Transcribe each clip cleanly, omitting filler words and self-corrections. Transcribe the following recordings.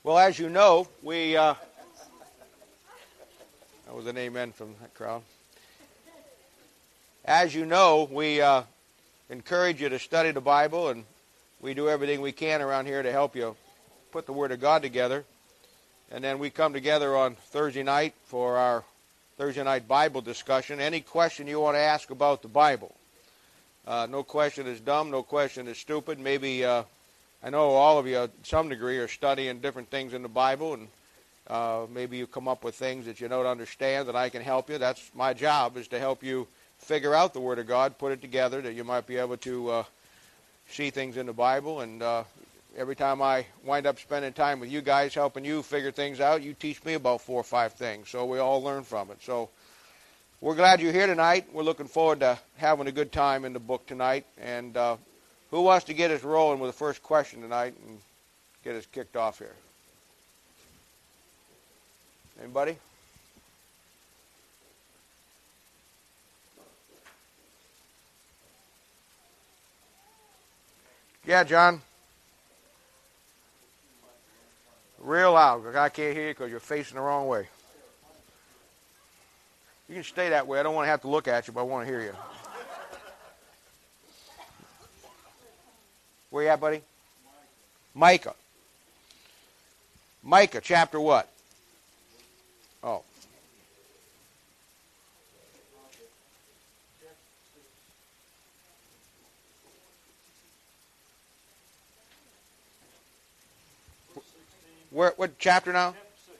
Well, as you know, that was an amen from that crowd. As you know, we encourage you to study the Bible, and we do everything we can around here to help you put the Word of God together. And then we come together on Thursday night for our Thursday night Bible discussion. Any question you want to ask about the Bible. No question is dumb, no question is stupid. Maybe, I know all of you, to some degree, are studying different things in the Bible, and maybe you come up with things that you don't understand that I can help you. That's my job, is to help you figure out the Word of God, put it together, that you might be able to see things in the Bible. And every time I wind up spending time with you guys, helping you figure things out, you teach me about 4 or 5 things, so we all learn from it. So we're glad you're here tonight. We're looking forward to having a good time in the book tonight. And who wants to get us rolling with the first question tonight and get us kicked off here? Anybody? Yeah, John. Real loud. I can't hear you because you're facing the wrong way. You can stay that way. I don't want to have to look at you, but I want to hear you. Where you at, buddy? Micah. Micah, chapter what? Oh. What chapter now?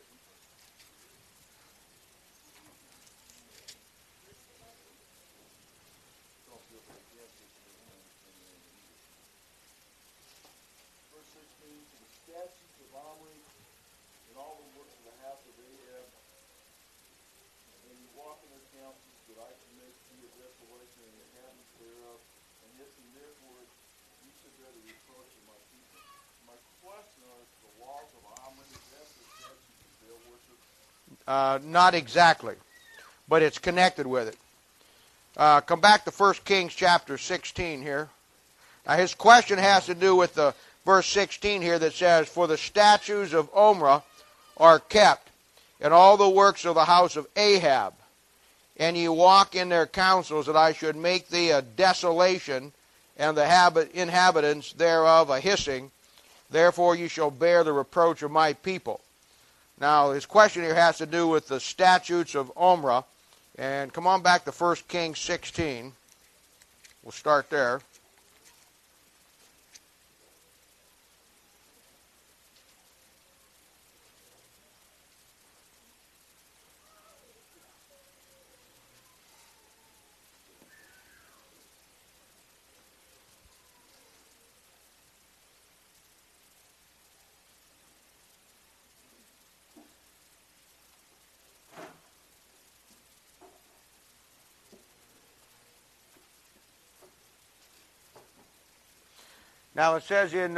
Not exactly, but it's connected with it. Come back to 1 Kings chapter 16 here. Now his question has to do with the verse 16 here that says, "For the statutes of Omri are kept, and all the works of the house of Ahab, and ye walk in their counsels, that I should make thee a desolation, and the inhabitants thereof a hissing. Therefore you shall bear the reproach of my people." Now, his question here has to do with the statutes of Omri. And come on back to 1 Kings 16. We'll start there. Now it says in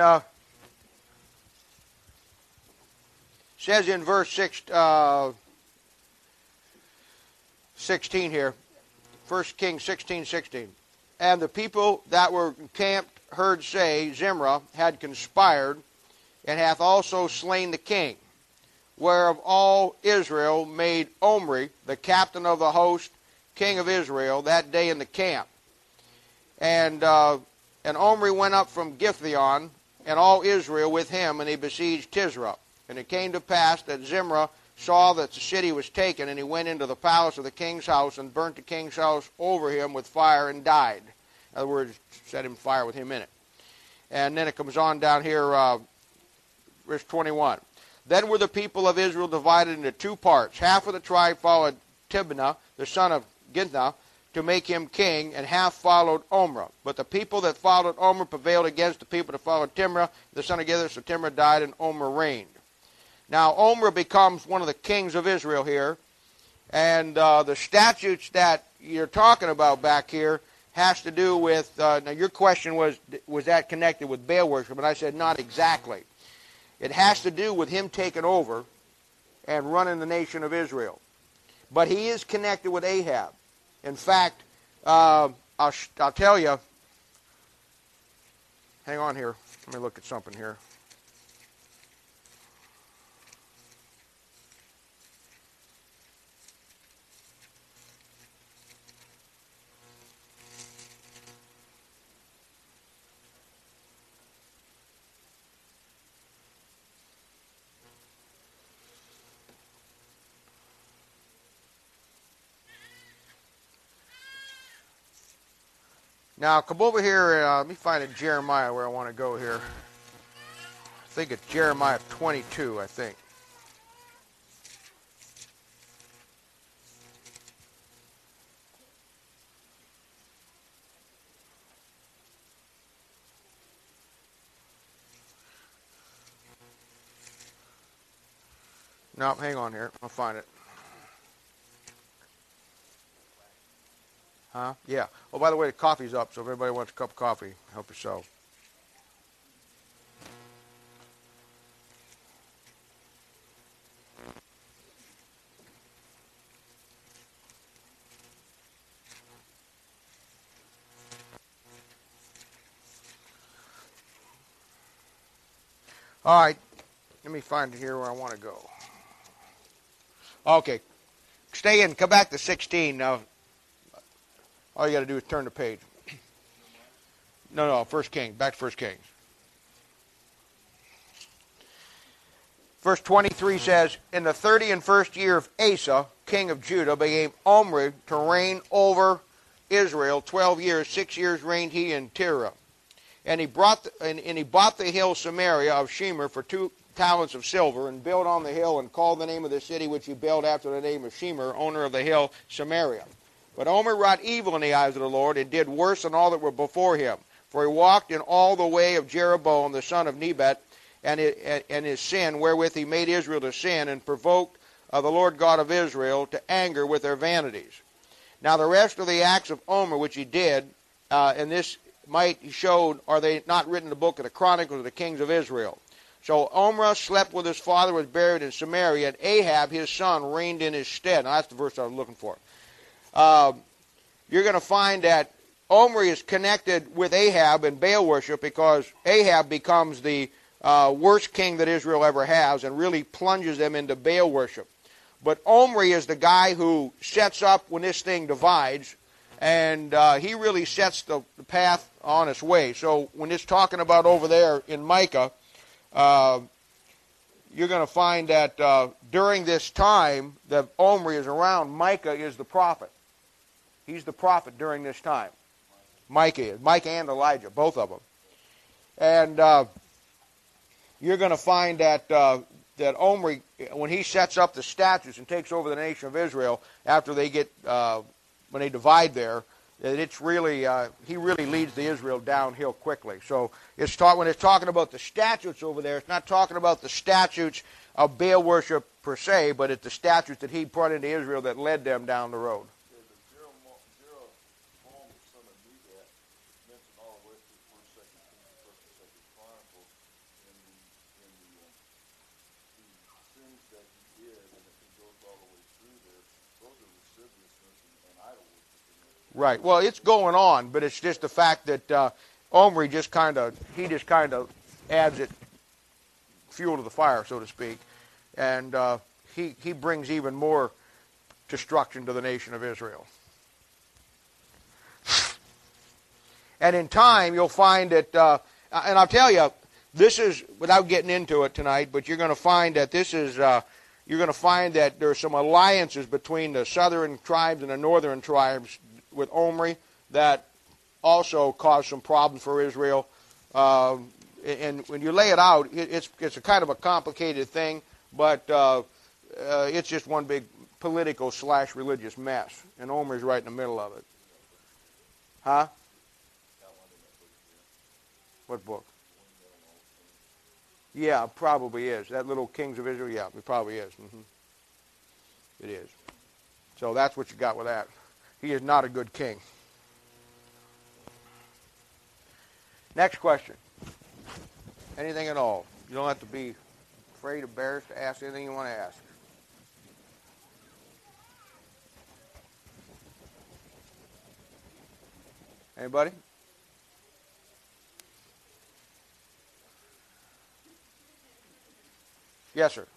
verse 16 here, 1 Kings 16:16, "And the people that were encamped heard say, Zimri had conspired, and hath also slain the king, whereof all Israel made Omri, the captain of the host, king of Israel, that day in the camp. And Omri went up from Gibeon, and all Israel with him, and he besieged Tisra. And it came to pass that Zimri saw that the city was taken, and he went into the palace of the king's house, and burnt the king's house over him with fire, and died." In other words, set him fire with him in it. And then it comes on down here, verse 21. "Then were the people of Israel divided into 2 parts. Half of the tribe followed Tibnah, the son of Ginthah, to make him king, and half followed Omri. But the people that followed Omri prevailed against the people that followed Timrah, the son of Githa. So Timrah died, and Omri reigned." Now Omri becomes one of the kings of Israel here, and the statutes that you're talking about back here has to do with, now your question was that connected with Baal worship? And I said not exactly. It has to do with him taking over and running the nation of Israel. But he is connected with Ahab. In fact, I'll tell you, hang on here, let me look at something here. Now, come over here. Let me find a Jeremiah where I want to go here. I think it's Jeremiah 22, I think. No, hang on here. I'll find it. Huh? Yeah. Oh, by the way, the coffee's up, so if everybody wants a cup of coffee, help yourself. All right. Let me find it here where I want to go. Okay. Stay in. Come back to 16 now. All you got to do is turn the page. No, First Kings. Back to First Kings. Verse 23 says, in the 31st year of Asa, king of Judah, began Omri to reign over Israel 12 years. 6 years reigned he in Tirah. And he bought the hill Samaria of Shemer for 2 talents of silver, and built on the hill, and called the name of the city which he built after the name of Shemer, owner of the hill Samaria. But Omri wrought evil in the eyes of the Lord, and did worse than all that were before him. For he walked in all the way of Jeroboam the son of Nebat, and his sin, wherewith he made Israel to sin, and provoked the Lord God of Israel to anger with their vanities. Now the rest of the acts of Omri which he did, and this might he showed, are they not written in the book of the Chronicles of the kings of Israel? So Omri slept with his father, was buried in Samaria, and Ahab his son reigned in his stead. Now that's the verse I was looking for. You're going to find that Omri is connected with Ahab and Baal worship, because Ahab becomes the worst king that Israel ever has and really plunges them into Baal worship. But Omri is the guy who sets up when this thing divides, and he really sets the path on its way. So when it's talking about over there in Micah, you're going to find that during this time that Omri is around, Micah is the prophet. He's the prophet during this time. Micah is. Micah and Elijah, both of them. And you're going to find that that Omri, when he sets up the statutes and takes over the nation of Israel after they get when they divide there, that it's really he really leads the Israel downhill quickly. So it's when it's talking about the statutes over there, it's not talking about the statutes of Baal worship per se, but it's the statutes that he brought into Israel that led them down the road. Right. Well, it's going on, but it's just the fact that Omri just kind of adds it fuel to the fire, so to speak, and he brings even more destruction to the nation of Israel. And in time, you'll find that, and I'll tell you, this is without getting into it tonight, but you're going to find that this is. You're going to find that there are some alliances between the southern tribes and the northern tribes with Omri that also caused some problems for Israel. And when you lay it out, it's a kind of a complicated thing, but it's just one big political / religious mess. And Omri's right in the middle of it. Huh? What book? Yeah, probably is. That little Kings of Israel, yeah, it probably is. It is. So that's what you got with that. He is not a good king. Next question. Anything at all. You don't have to be afraid or embarrassed to ask anything you want to ask. Anybody? Yes, sir.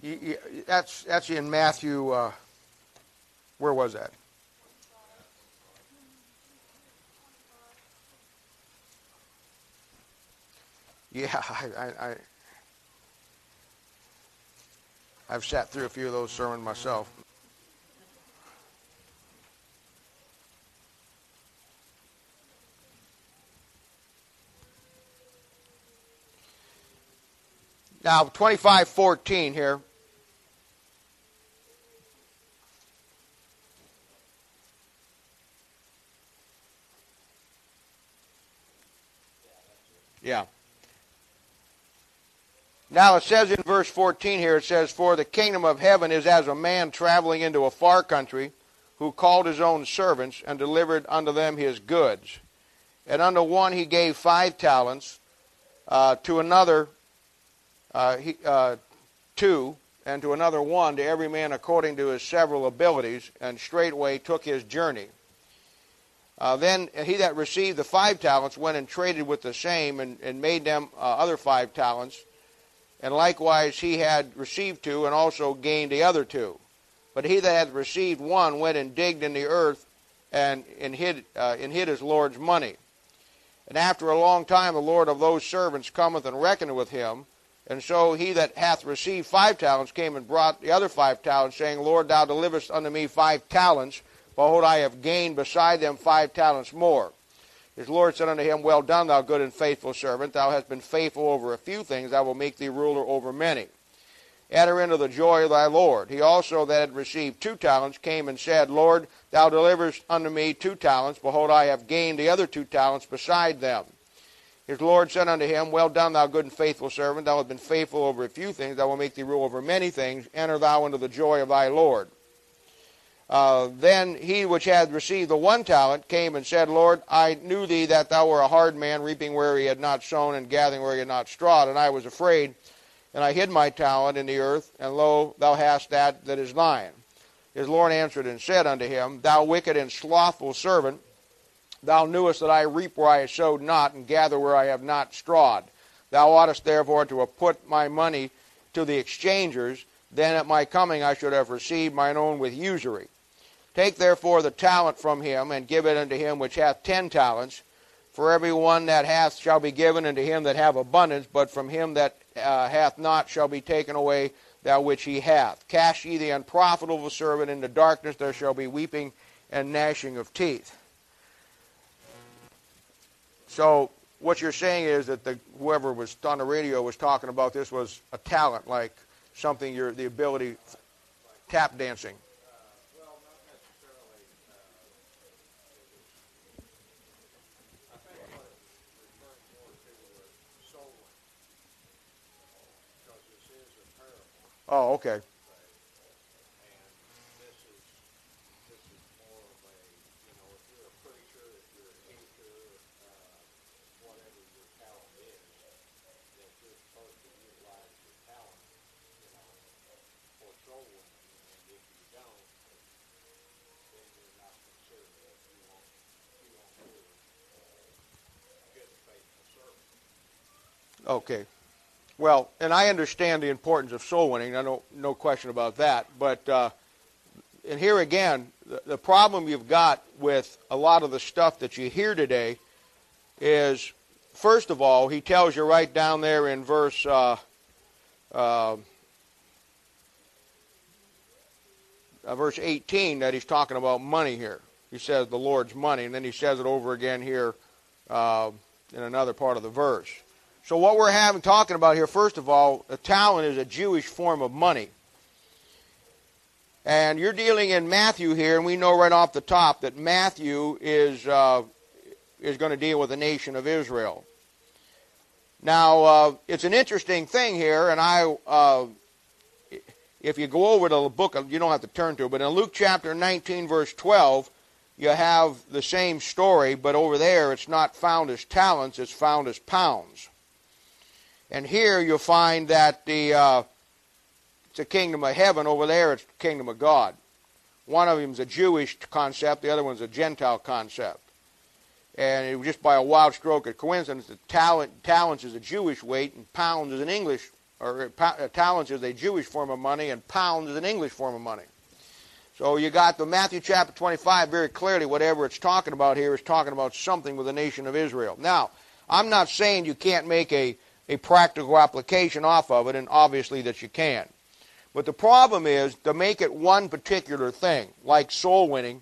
That's in Matthew. Where was that? Yeah, I've sat through a few of those sermons myself. Now, 25:14 here. Yeah. Now it says in verse 14 here, it says, "For the kingdom of heaven is as a man traveling into a far country, who called his own servants, and delivered unto them his goods. And unto one he gave 5 talents, to another 2, and to another 1, to every man according to his several abilities, and straightway took his journey. Then he that received the 5 talents went and traded with the same, and made them other 5 talents. And likewise he had received 2, and also gained the other 2. But he that had received 1 went and digged in the earth, and hid his Lord's money. And after a long time the Lord of those servants cometh and reckoneth with him. And so he that hath received 5 talents came and brought the other 5 talents, saying, Lord, thou deliverest unto me 5 talents. Behold, I have gained beside them 5 talents more. His Lord said unto him, Well done, thou good and faithful servant. Thou hast been faithful over a few things. I will make thee ruler over many. Enter into the joy of thy Lord. He also that had received 2 talents came and said, Lord, thou deliverest unto me 2 talents. Behold, I have gained the other 2 talents beside them. His Lord said unto him, Well done, thou good and faithful servant. Thou hast been faithful over a few things. I will make thee rule over many things. Enter thou into the joy of thy Lord. Then he which had received the 1 talent came and said, Lord, I knew thee that thou were a hard man, reaping where he had not sown, and gathering where he had not strawed. And I was afraid, and I hid my talent in the earth, and lo, thou hast that is thine. His Lord answered and said unto him, Thou wicked and slothful servant, thou knewest that I reap where I sowed not, and gather where I have not strawed. Thou oughtest therefore to have put my money to the exchangers, then at my coming I should have received mine own with usury. Take therefore the talent from him, and give it unto him which hath 10 talents. For every one that hath shall be given unto him that hath abundance, but from him that hath not shall be taken away that which he hath. Cast ye the unprofitable servant into darkness, there shall be weeping and gnashing of teeth." So what you're saying is that whoever was on the radio was talking about this was a talent, like something, the ability, tap dancing. Oh, okay. And this is more of a, if you're a preacher, if you're a teacher, whatever your talent is, that you're supposed to utilize your talent, for soul winning. And if you don't, then you're not considered that you won't do a good, faithful service. Okay. Well, and I understand the importance of soul winning. No question about that. But and here again, the problem you've got with a lot of the stuff that you hear today is, first of all, he tells you right down there in verse 18 that he's talking about money here. He says the Lord's money, and then he says it over again here in another part of the verse. So what we're talking about here, first of all, a talent is a Jewish form of money. And you're dealing in Matthew here, and we know right off the top that Matthew is going to deal with the nation of Israel. Now, it's an interesting thing here, and if you go over to the book, you don't have to turn to it, but in Luke chapter 19, verse 12, you have the same story, but over there it's not found as talents, it's found as pounds. And here you'll find that it's the kingdom of heaven. Over there it's the kingdom of God. One of them is a Jewish concept. The other one's a Gentile concept. And it was just by a wild stroke of coincidence that talents is a Jewish weight and pounds is an English or talents is a Jewish form of money, and pounds is an English form of money. So you got the Matthew chapter 25 very clearly, whatever it's talking about here is talking about something with the nation of Israel. Now, I'm not saying you can't make a practical application off of it, and obviously that you can. But the problem is to make it one particular thing, like soul winning.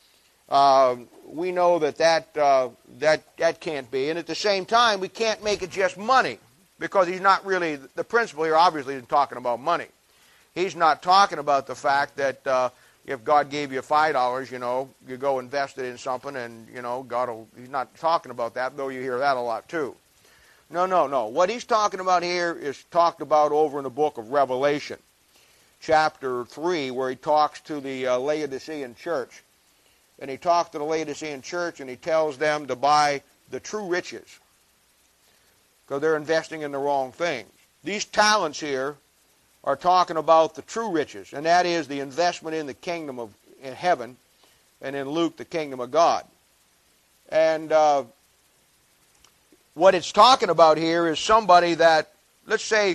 We know that can't be. And at the same time, we can't make it just money, because he's not really, the principle here obviously isn't talking about money. He's not talking about the fact that if God gave you $5, you go invest it in something and, he's not talking about that, though you hear that a lot too. No. What he's talking about here is talked about over in the book of Revelation, chapter 3, where he talks to the Laodicean church. And he talks to the Laodicean church and he tells them to buy the true riches, because they're investing in the wrong things. These talents here are talking about the true riches, and that is the investment in the kingdom of in heaven, and in Luke, the kingdom of God. And what it's talking about here is somebody that, let's say,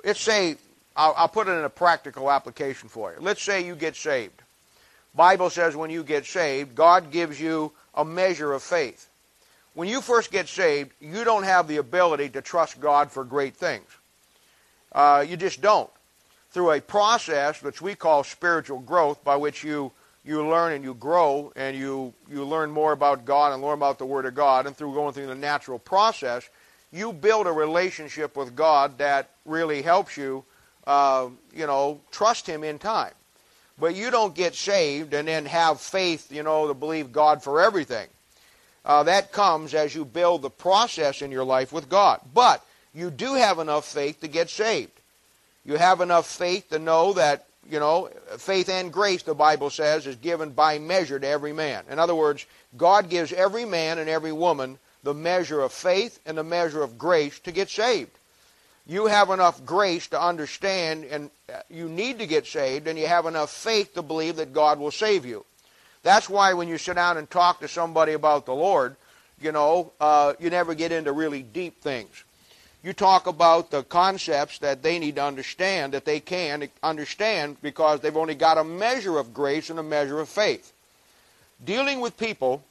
I'll put it in a practical application for you. Let's say you get saved. Bible says when you get saved, God gives you a measure of faith. When you first get saved, you don't have the ability to trust God for great things. You just don't. Through a process which we call spiritual growth, by which you learn and you grow and you learn more about God and learn about the Word of God, and through going through the natural process, you build a relationship with God that really helps you, trust Him in time. But you don't get saved and then have faith, to believe God for everything. That comes as you build the process in your life with God. But you do have enough faith to get saved. You have enough faith to know that, faith and grace, the Bible says, is given by measure to every man. In other words, God gives every man and every woman the measure of faith and the measure of grace to get saved. You have enough grace to understand, and you need to get saved, and you have enough faith to believe that God will save you. That's why when you sit down and talk to somebody about the Lord, you never get into really deep things. You talk about the concepts that they need to understand, that they can understand, because they've only got a measure of grace and a measure of faith. Dealing with people,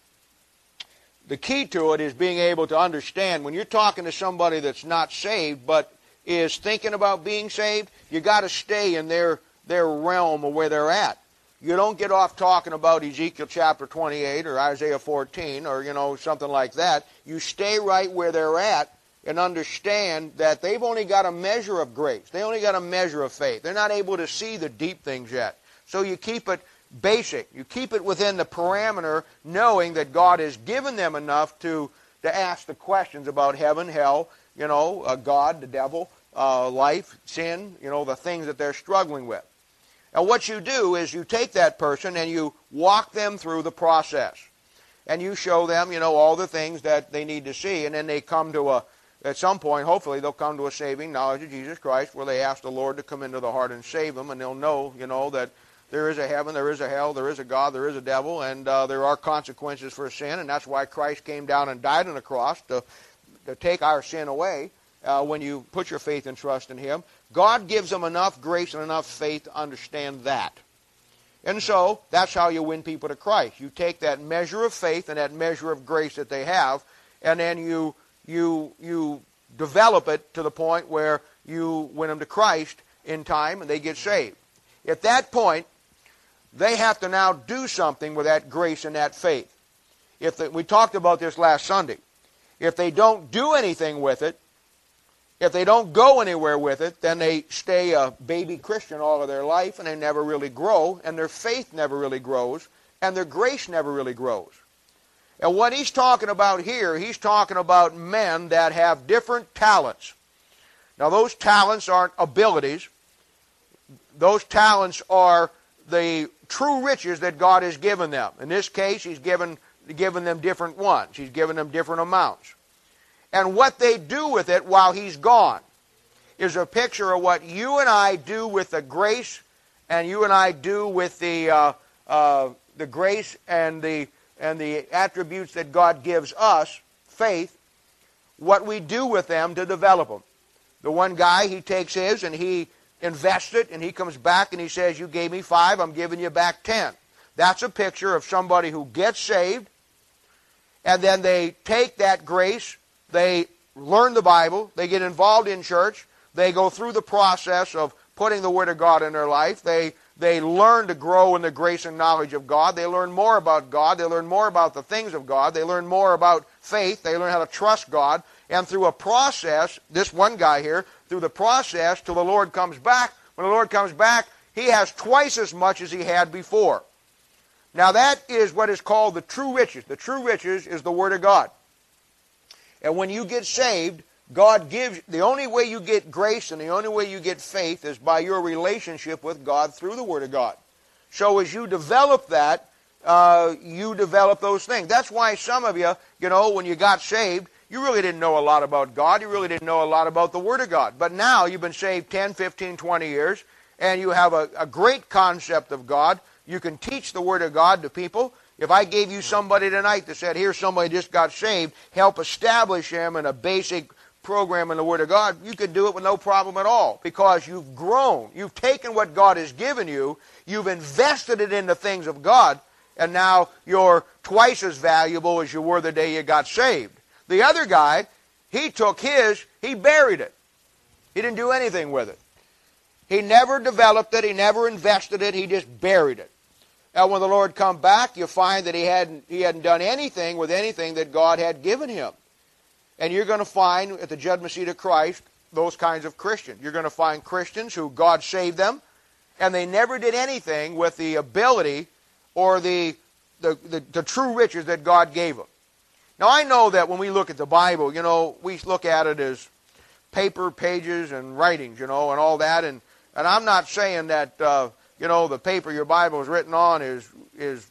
the key to it is being able to understand. When you're talking to somebody that's not saved but is thinking about being saved, you got to stay in their realm of where they're at. You don't get off talking about Ezekiel chapter 28 or Isaiah 14 or, something like that. You stay right where they're at and understand that they've only got a measure of grace. They only got a measure of faith. They're not able to see the deep things yet. So you keep it basic. You keep it within the parameter, knowing that God has given them enough to ask the questions about heaven, hell, God, the devil, life, sin, the things that they're struggling with. Now what you do is you take that person and you walk them through the process. And you show them, all the things that they need to see. And then they come to at some point, hopefully, they'll come to a saving knowledge of Jesus Christ, where they ask the Lord to come into the heart and save them. And they'll know, that there is a heaven, there is a hell, there is a God, there is a devil, and there are consequences for sin. And that's why Christ came down and died on the cross, to take our sin away. When you put your faith and trust in Him, God gives them enough grace and enough faith to understand that. And so, that's how you win people to Christ. You take that measure of faith and that measure of grace that they have, and then you develop it to the point where you win them to Christ in time and they get saved. At that point, they have to now do something with that grace and that faith. We talked about this last Sunday. If they don't do anything with it, if they don't go anywhere with it, then they stay a baby Christian all of their life, and they never really grow, and their faith never really grows, and their grace never really grows. And what he's talking about here, he's talking about men that have different talents. Now those talents aren't abilities. Those talents are the true riches that God has given them. In this case, He's given them different ones. He's given them different amounts. And what they do with it while He's gone is a picture of what you and I do with the grace, and you and I do with the grace and the attributes that God gives us, faith, what we do with them to develop them. The one guy, he takes his and he invests it, and he comes back and he says, you gave me 5, I'm giving you back 10. That's a picture of somebody who gets saved, and then they take that grace, they learn the Bible, they get involved in church, they go through the process of putting the Word of God in their life, they learn to grow in the grace and knowledge of God, they learn more about God, they learn more about the things of God, they learn more about faith, they learn how to trust God, and through a process, this one guy here, through the process till the Lord comes back, when the Lord comes back, he has twice as much as he had before. Now that is what is called the true riches. The true riches is the Word of God. And when you get saved, God gives, the only way you get grace and the only way you get faith is by your relationship with God through the Word of God. So as you develop that, you develop those things. That's why some of you, when you got saved, you really didn't know a lot about God. You really didn't know a lot about the Word of God. But now you've been saved 10, 15, 20 years, and you have a great concept of God. You can teach the Word of God to people. If I gave you somebody tonight that said, here's somebody just got saved, help establish him in a basic program in the Word of God, you could do it with no problem at all, because you've grown. You've taken what God has given you, you've invested it in the things of God, and now you're twice as valuable as you were the day you got saved. The other guy, he took his, he buried it. He didn't do anything with it. He never developed it, he never invested it, he just buried it. And when the Lord come back, you find that he hadn't done anything with anything that God had given him. And you're going to find at the judgment seat of Christ those kinds of Christians. You're going to find Christians who God saved them, and they never did anything with the ability or the true riches that God gave them. Now I know that when we look at the Bible, we look at it as paper, pages, and writings, and all that. And I'm not saying that, the paper your Bible is written on is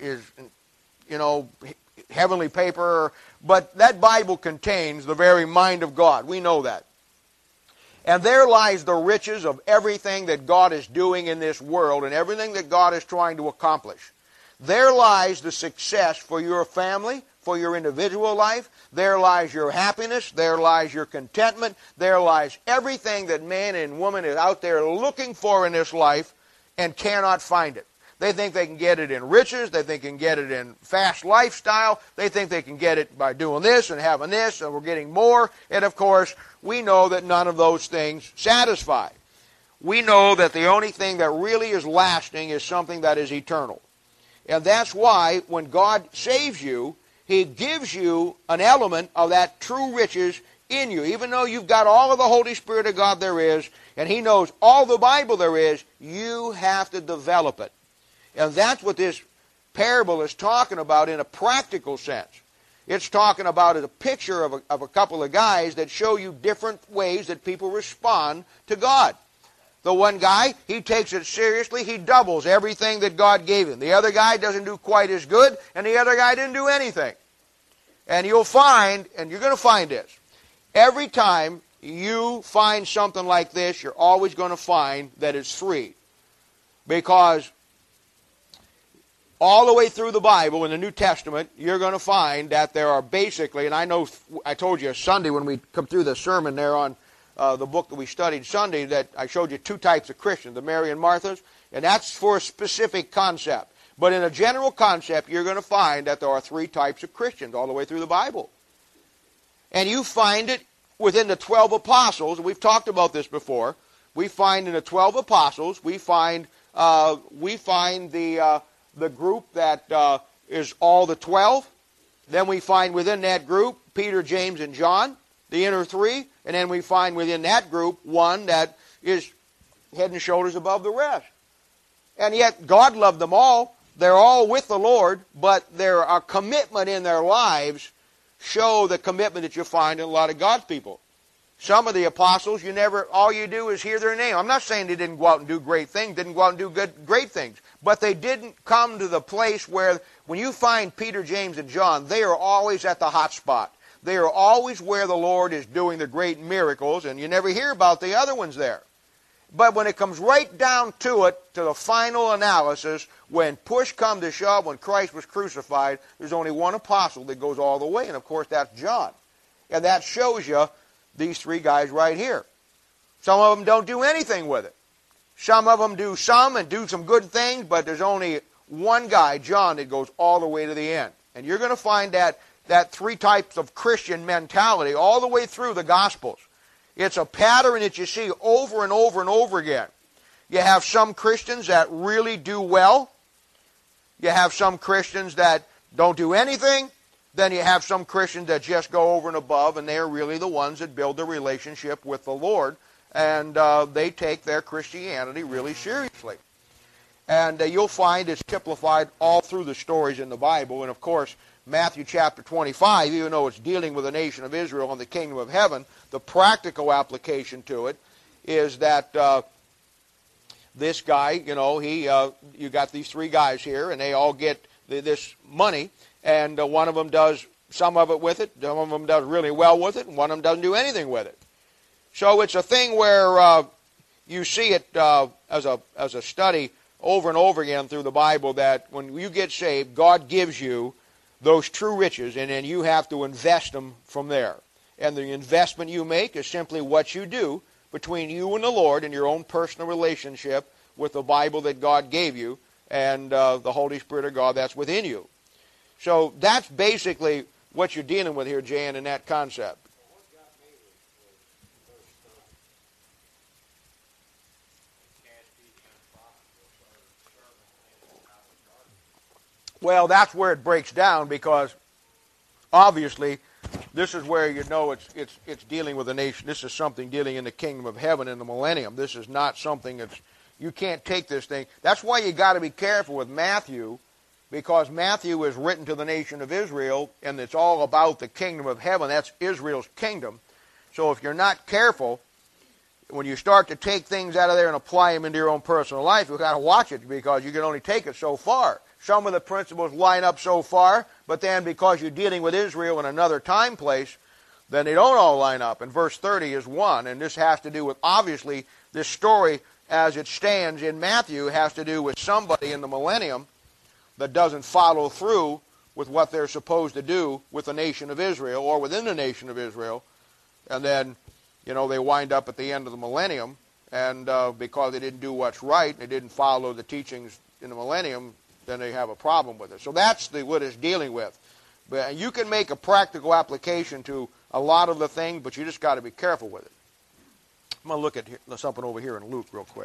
heavenly paper, but that Bible contains the very mind of God. We know that. And there lies the riches of everything that God is doing in this world and everything that God is trying to accomplish. There lies the success for your family, for your individual life. There lies your happiness. There lies your contentment. There lies everything that man and woman is out there looking for in this life and cannot find it. They think they can get it in riches. They think they can get it in fast lifestyle. They think they can get it by doing this and having this, and we're getting more. And of course, we know that none of those things satisfy. We know that the only thing that really is lasting is something that is eternal. And that's why when God saves you, He gives you an element of that true riches in you. Even though you've got all of the Holy Spirit of God there is, and He knows all the Bible there is, you have to develop it. And that's what this parable is talking about in a practical sense. It's talking about a picture of a couple of guys that show you different ways that people respond to God. The one guy, he takes it seriously. He doubles everything that God gave him. The other guy doesn't do quite as good, and the other guy didn't do anything. And you'll find, and you're going to find this, every time you find something like this, you're always going to find that it's free. Because all the way through the Bible in the New Testament, you're going to find that there are basically, and I know I told you Sunday when we come through the sermon there on the book that we studied Sunday, that I showed you two types of Christians, the Mary and Marthas, and that's for a specific concept. But in a general concept, you're going to find that there are three types of Christians all the way through the Bible. And you find it within the 12 apostles, and we've talked about this before. We find in the 12 apostles, we find the group that is all the 12. Then we find within that group Peter, James, and John, the inner three. And then we find within that group one that is head and shoulders above the rest. And yet God loved them all. They're all with the Lord, but their commitment in their lives show the commitment that you find in a lot of God's people. Some of the apostles, all you do is hear their name. I'm not saying they didn't go out and do great things, didn't go out and do great things, but they didn't come to the place where, when you find Peter, James, and John, they are always at the hot spot. They are always where the Lord is doing the great miracles, and you never hear about the other ones there. But when it comes right down to it, to the final analysis, when push comes to shove, when Christ was crucified, there's only one apostle that goes all the way, and of course that's John. And that shows you these three guys right here. Some of them don't do anything with it. Some of them do some and do some good things, but there's only one guy, John, that goes all the way to the end. And you're going to find that three types of Christian mentality all the way through the Gospels. It's a pattern that you see over and over and over again. You have some Christians that really do well. You have some Christians that don't do anything. Then you have some Christians that just go over and above, and they're really the ones that build a relationship with the Lord, and they take their Christianity really seriously. And you'll find it's typified all through the stories in the Bible. And of course, Matthew chapter 25, even though it's dealing with the nation of Israel and the kingdom of heaven, the practical application to it is that this guy, you got these three guys here, and they all get this money, and one of them does some of it with it, some of them does really well with it, and one of them doesn't do anything with it. So it's a thing where you see it as a study over and over again through the Bible, that when you get saved, God gives you those true riches, and then you have to invest them from there. And the investment you make is simply what you do between you and the Lord in your own personal relationship with the Bible that God gave you and the Holy Spirit of God that's within you. So that's basically what you're dealing with here, Jan, in that concept. What got me was verse 30. Cast ye unprofitable servants into outer darkness. Well, that's where it breaks down, because obviously this is where you know it's dealing with a nation. This is something dealing in the kingdom of heaven in the millennium. This is not something that's, you can't take this thing. That's why you got to be careful with Matthew, because Matthew is written to the nation of Israel, and it's all about the kingdom of heaven. That's Israel's kingdom. So if you're not careful, when you start to take things out of there and apply them into your own personal life, you've got to watch it, because you can only take it so far. Some of the principles line up so far, but then because you're dealing with Israel in another time place, then they don't all line up. And verse 30 is one, and this has to do with, obviously, this story as it stands in Matthew has to do with somebody in the millennium that doesn't follow through with what they're supposed to do with the nation of Israel or within the nation of Israel. And then, they wind up at the end of the millennium, and because they didn't do what's right, they didn't follow the teachings in the millennium, then they have a problem with it. So that's what it's dealing with. But you can make a practical application to a lot of the things, but you just got to be careful with it. I'm going to look at something over here in Luke real quick.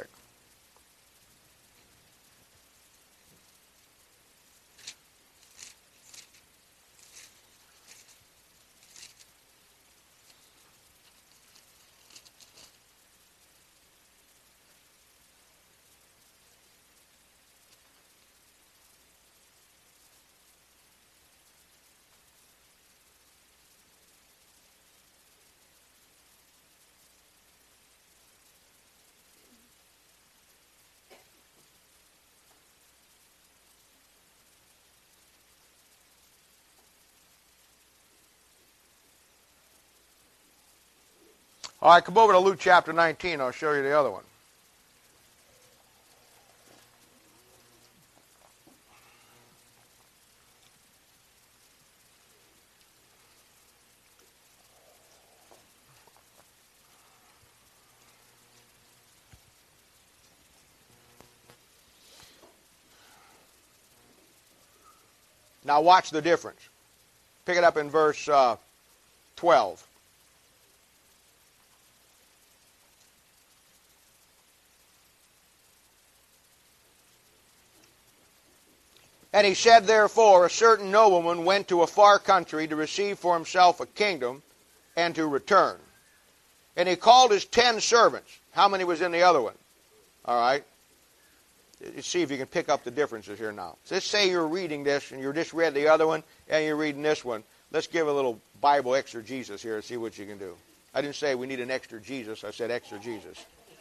All right, come over to Luke chapter 19. I'll show you the other one. Now watch the difference. Pick it up in verse 12. And he said, therefore, a certain nobleman went to a far country to receive for himself a kingdom and to return. And he called his 10 servants. How many was in the other one? All right. Let's see if you can pick up the differences here now. So let's say you're reading this and you just read the other one and you're reading this one. Let's give a little Bible exegesis here and see what you can do. I didn't say we need an extra Jesus. I said exegesis.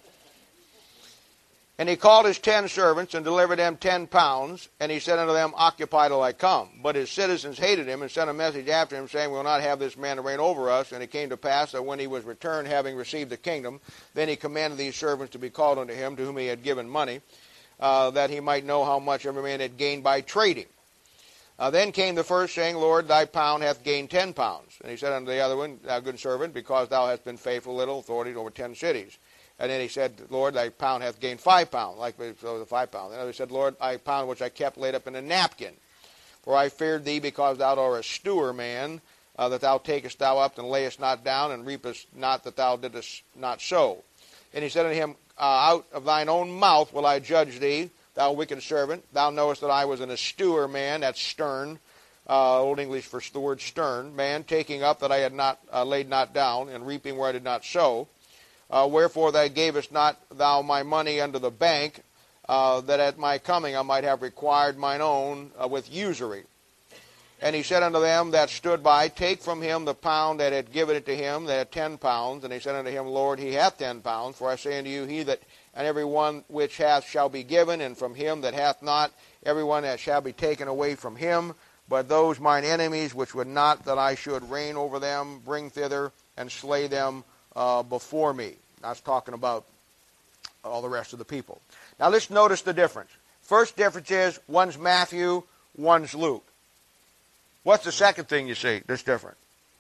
And he called his 10 servants and delivered them 10 pounds. And he said unto them, occupy till I come. But his citizens hated him and sent a message after him, saying, we will not have this man to reign over us. And it came to pass that when he was returned, having received the kingdom, then he commanded these servants to be called unto him, to whom he had given money, that he might know how much every man had gained by trading. Then came the first, saying, Lord, thy pound hath gained 10 pounds. And he said unto the other one, thou good servant, because thou hast been faithful little, authority over 10 cities. And then he said, Lord, thy pound hath gained 5 pounds, like so the 5 pounds. And he said, Lord, thy pound which I kept laid up in a napkin. For I feared thee because thou art a stewer man, that thou takest thou up and layest not down, and reapest not that thou didst not sow. And he said unto him, out of thine own mouth will I judge thee, thou wicked servant. Thou knowest that I was a stewer man, that's stern, Old English for the word stern, man, taking up that I had not laid not down, and reaping where I did not sow. Wherefore thou gavest not thou my money unto the bank, that at my coming I might have required mine own with usury. And he said unto them that stood by, take from him the pound that had given it to him, that had 10 pounds. And he said unto him, Lord, he hath 10 pounds. For I say unto you, he that and every one which hath shall be given, and from him that hath not, every one that shall be taken away from him. But those mine enemies which would not that I should reign over them, bring thither and slay them before me. That's talking about all the rest of the people. Now let's notice the difference. First difference is one's Matthew, one's Luke. What's the second thing you see that's different?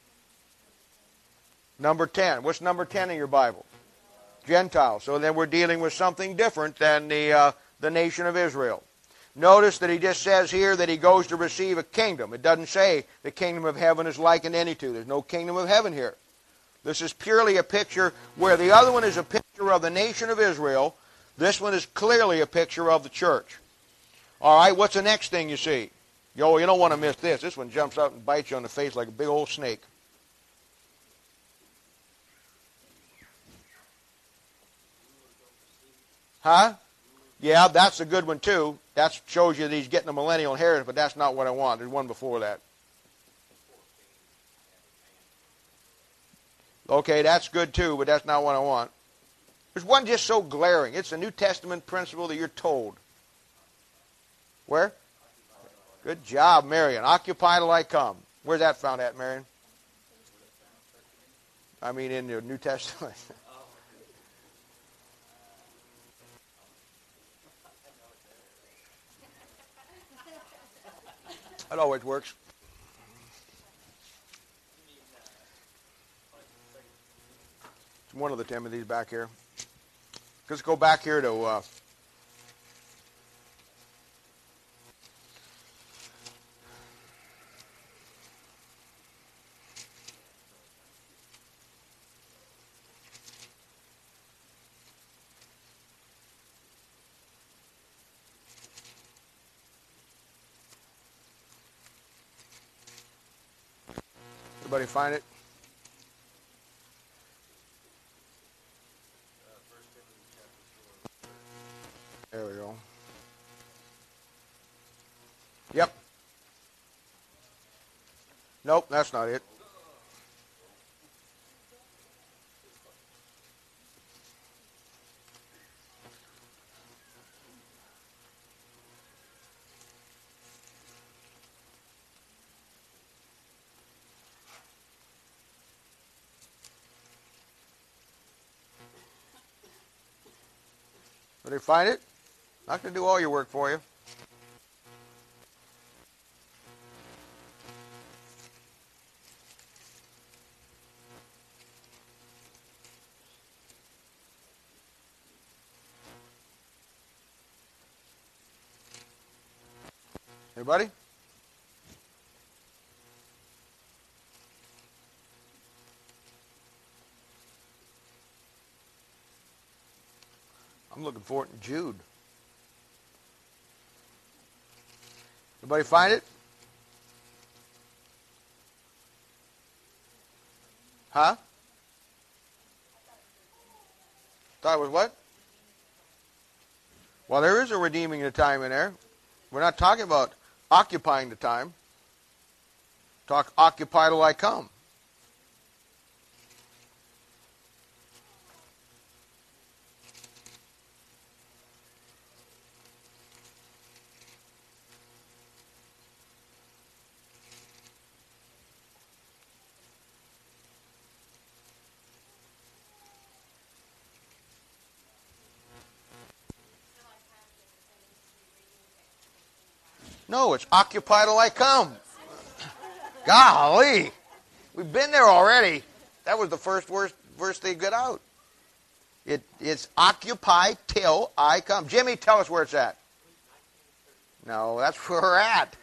Number 10. What's number 10 in your Bible? Gentiles. So then we're dealing with something different than the nation of Israel. Notice that he just says here that he goes to receive a kingdom. It doesn't say the kingdom of heaven is likened any to. There's no kingdom of heaven here. This is purely a picture where the other one is a picture of the nation of Israel. This one is clearly a picture of the church. All right, what's the next thing you see? Yo, you don't want to miss this. This one jumps out and bites you on the face like a big old snake. Huh? Yeah, that's a good one too. That shows you that he's getting a millennial inheritance, but that's not what I want. There's one before that. Okay, that's good too, but that's not what I want. There's one just so glaring. It's a New Testament principle that you're told. Where? Good job, Marion. Occupy till I come. Where's that found at, Marion? I mean in the New Testament. That always works. It's one of the Timothys back here. Let's go back here to... Everybody find it? There we go. Yep. Nope, that's not it. Did they find it? Not going to do all your work for you. Anybody? I'm looking for it in Jude. Everybody find it? Huh? Thought it was what? Well, there is a redeeming the time in there. We're not talking about occupying the time. Talk occupy till I come. No, it's occupy till I come. Golly. We've been there already. That was the first verse they got out. It's occupy till I come. Jimmy, tell us where it's at. No, that's where we're at.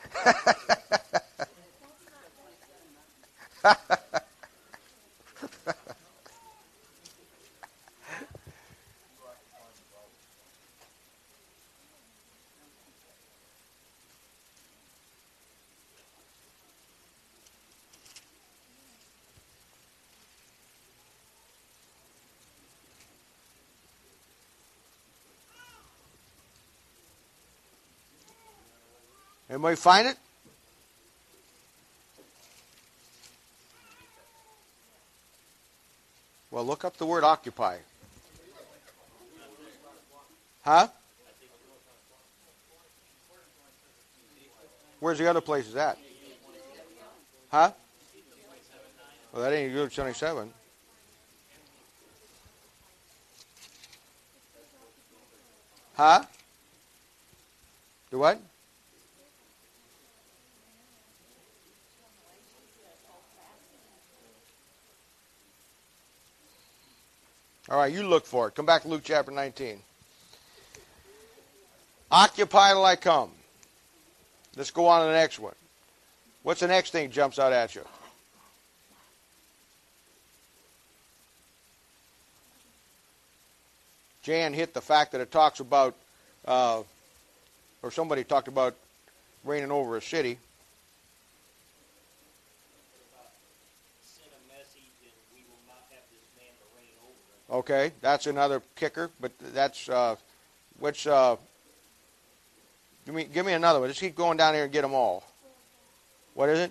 Anybody find it? Well, look up the word occupy. Huh? Where's the other places at? Huh? Well, that ain't good 77. Huh? Do what? All right, you look for it. Come back to Luke chapter 19. Occupy till I come. Let's go on to the next one. What's the next thing that jumps out at you? Jan hit the fact that it talks about, or somebody talked about reigning over a city. Okay, that's another kicker, but that's which. Give me another one. Just keep going down here and get them all. What is it?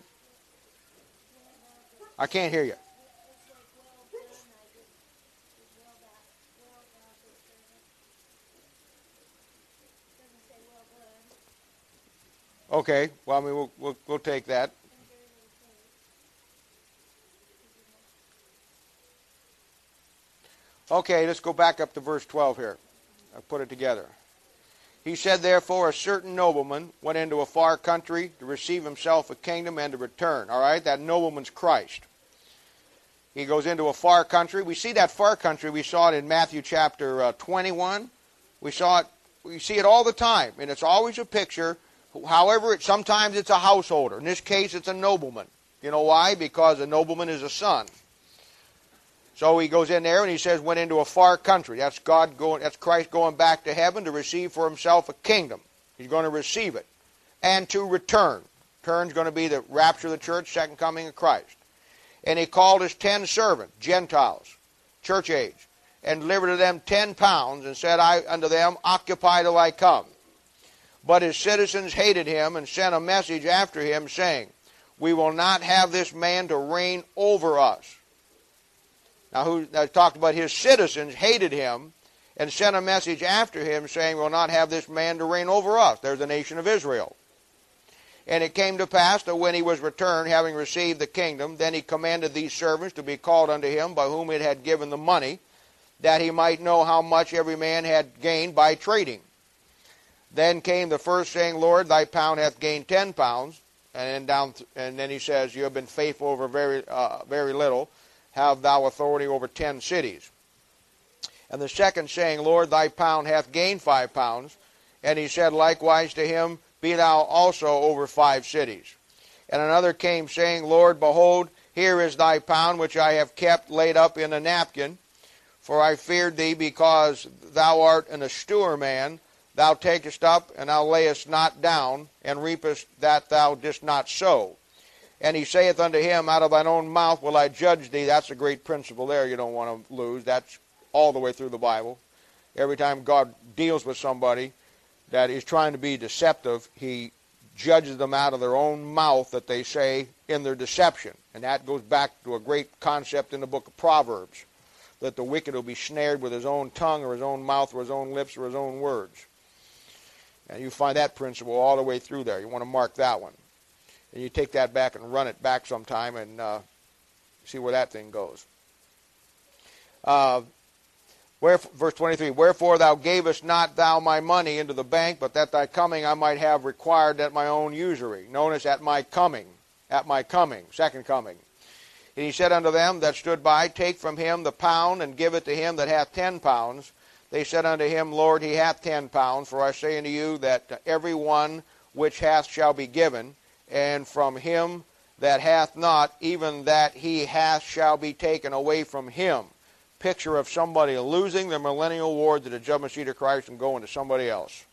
I can't hear you. Okay, well, I mean, we'll take that. Okay, let's go back up to verse 12 here. I'll put it together. He said, therefore, a certain nobleman went into a far country to receive himself a kingdom and to return. All right, that nobleman's Christ. He goes into a far country. We see that far country. We saw it in Matthew chapter 21. We see it all the time, and it's always a picture. However, sometimes it's a householder. In this case, it's a nobleman. You know why? Because a nobleman is a son. So he goes in there and he says, went into a far country. That's Christ going back to heaven to receive for himself a kingdom. He's going to receive it. And to return. Return's going to be the rapture of the church, second coming of Christ. And he called his 10 servants, Gentiles, church age, and delivered to them 10 pounds, and said unto them, occupy till I come. But his citizens hated him, and sent a message after him, saying, we will not have this man to reign over us. Now, I talked about his citizens hated him and sent a message after him saying, we'll not have this man to reign over us. There's the nation of Israel. And it came to pass that when he was returned, having received the kingdom, then he commanded these servants to be called unto him by whom it had given the money, that he might know how much every man had gained by trading. Then came the first, saying, Lord, thy pound hath gained 10 pounds. And then he says, you have been faithful over very little. Have thou authority over 10 cities. And the second saying, Lord, thy pound hath gained 5 pounds. And he said likewise to him, be thou also over 5 cities. And another came saying, Lord, behold, here is thy pound, which I have kept laid up in a napkin. For I feared thee, because thou art an austere man. Thou takest up, and thou layest not down, and reapest that thou didst not sow. And he saith unto him, out of thine own mouth will I judge thee. That's a great principle there you don't want to lose. That's all the way through the Bible. Every time God deals with somebody that is trying to be deceptive, he judges them out of their own mouth that they say in their deception. And that goes back to a great concept in the book of Proverbs, that the wicked will be snared with his own tongue or his own mouth or his own lips or his own words. And you find that principle all the way through there. You want to mark that one. And you take that back and run it back sometime and see where that thing goes. Verse 23, wherefore thou gavest not thou my money into the bank, but that thy coming I might have required at my own usury. Notice at my coming, second coming. And he said unto them that stood by, Take from him the pound, and give it to him that hath 10 pounds. They said unto him, Lord, he hath 10 pounds. For I say unto you that every one which hath shall be given, and from him that hath not, even that he hath shall be taken away from him. Picture of somebody losing the millennial reward to the judgment seat of Christ and going to somebody else.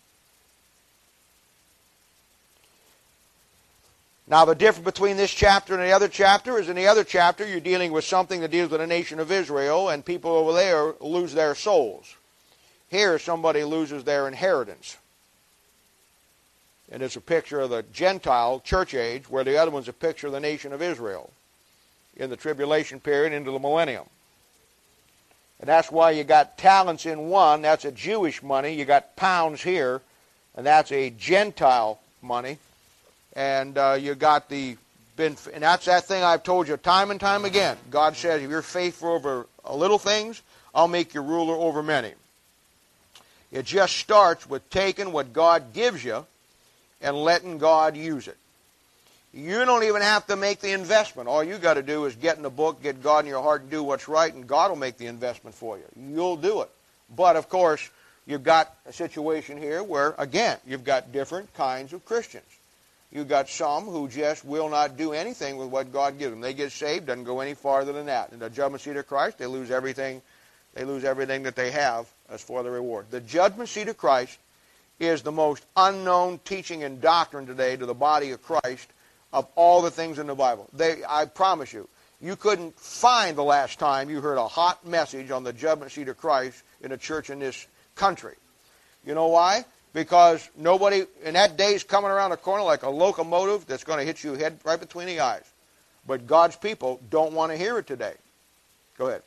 Now the difference between this chapter and the other chapter is in the other chapter you're dealing with something that deals with the nation of Israel, and people over there lose their souls. Here somebody loses their inheritance. And it's a picture of the Gentile church age, where the other one's a picture of the nation of Israel in the tribulation period into the millennium. And that's why you got talents in one, that's a Jewish money. You got pounds here, and that's a Gentile money. And you got and that's that thing I've told you time and time again. God says, if you're faithful over little things, I'll make you ruler over many. It just starts with taking what God gives you and letting God use it. You don't even have to make the investment. All you got to do is get in the book, get God in your heart, and do what's right, and God will make the investment for you. You'll do it. But, of course, you've got a situation here where, again, you've got different kinds of Christians. You've got some who just will not do anything with what God gives them. They get saved, doesn't go any farther than that. In the judgment seat of Christ, they lose everything. They lose everything that they have as for the reward. The judgment seat of Christ is the most unknown teaching and doctrine today to the body of Christ of all the things in the Bible. I promise you, you couldn't find the last time you heard a hot message on the judgment seat of Christ in a church in this country. You know why? Because nobody, and that day's coming around the corner like a locomotive that's going to hit you head right between the eyes. But God's people don't want to hear it today. Go ahead.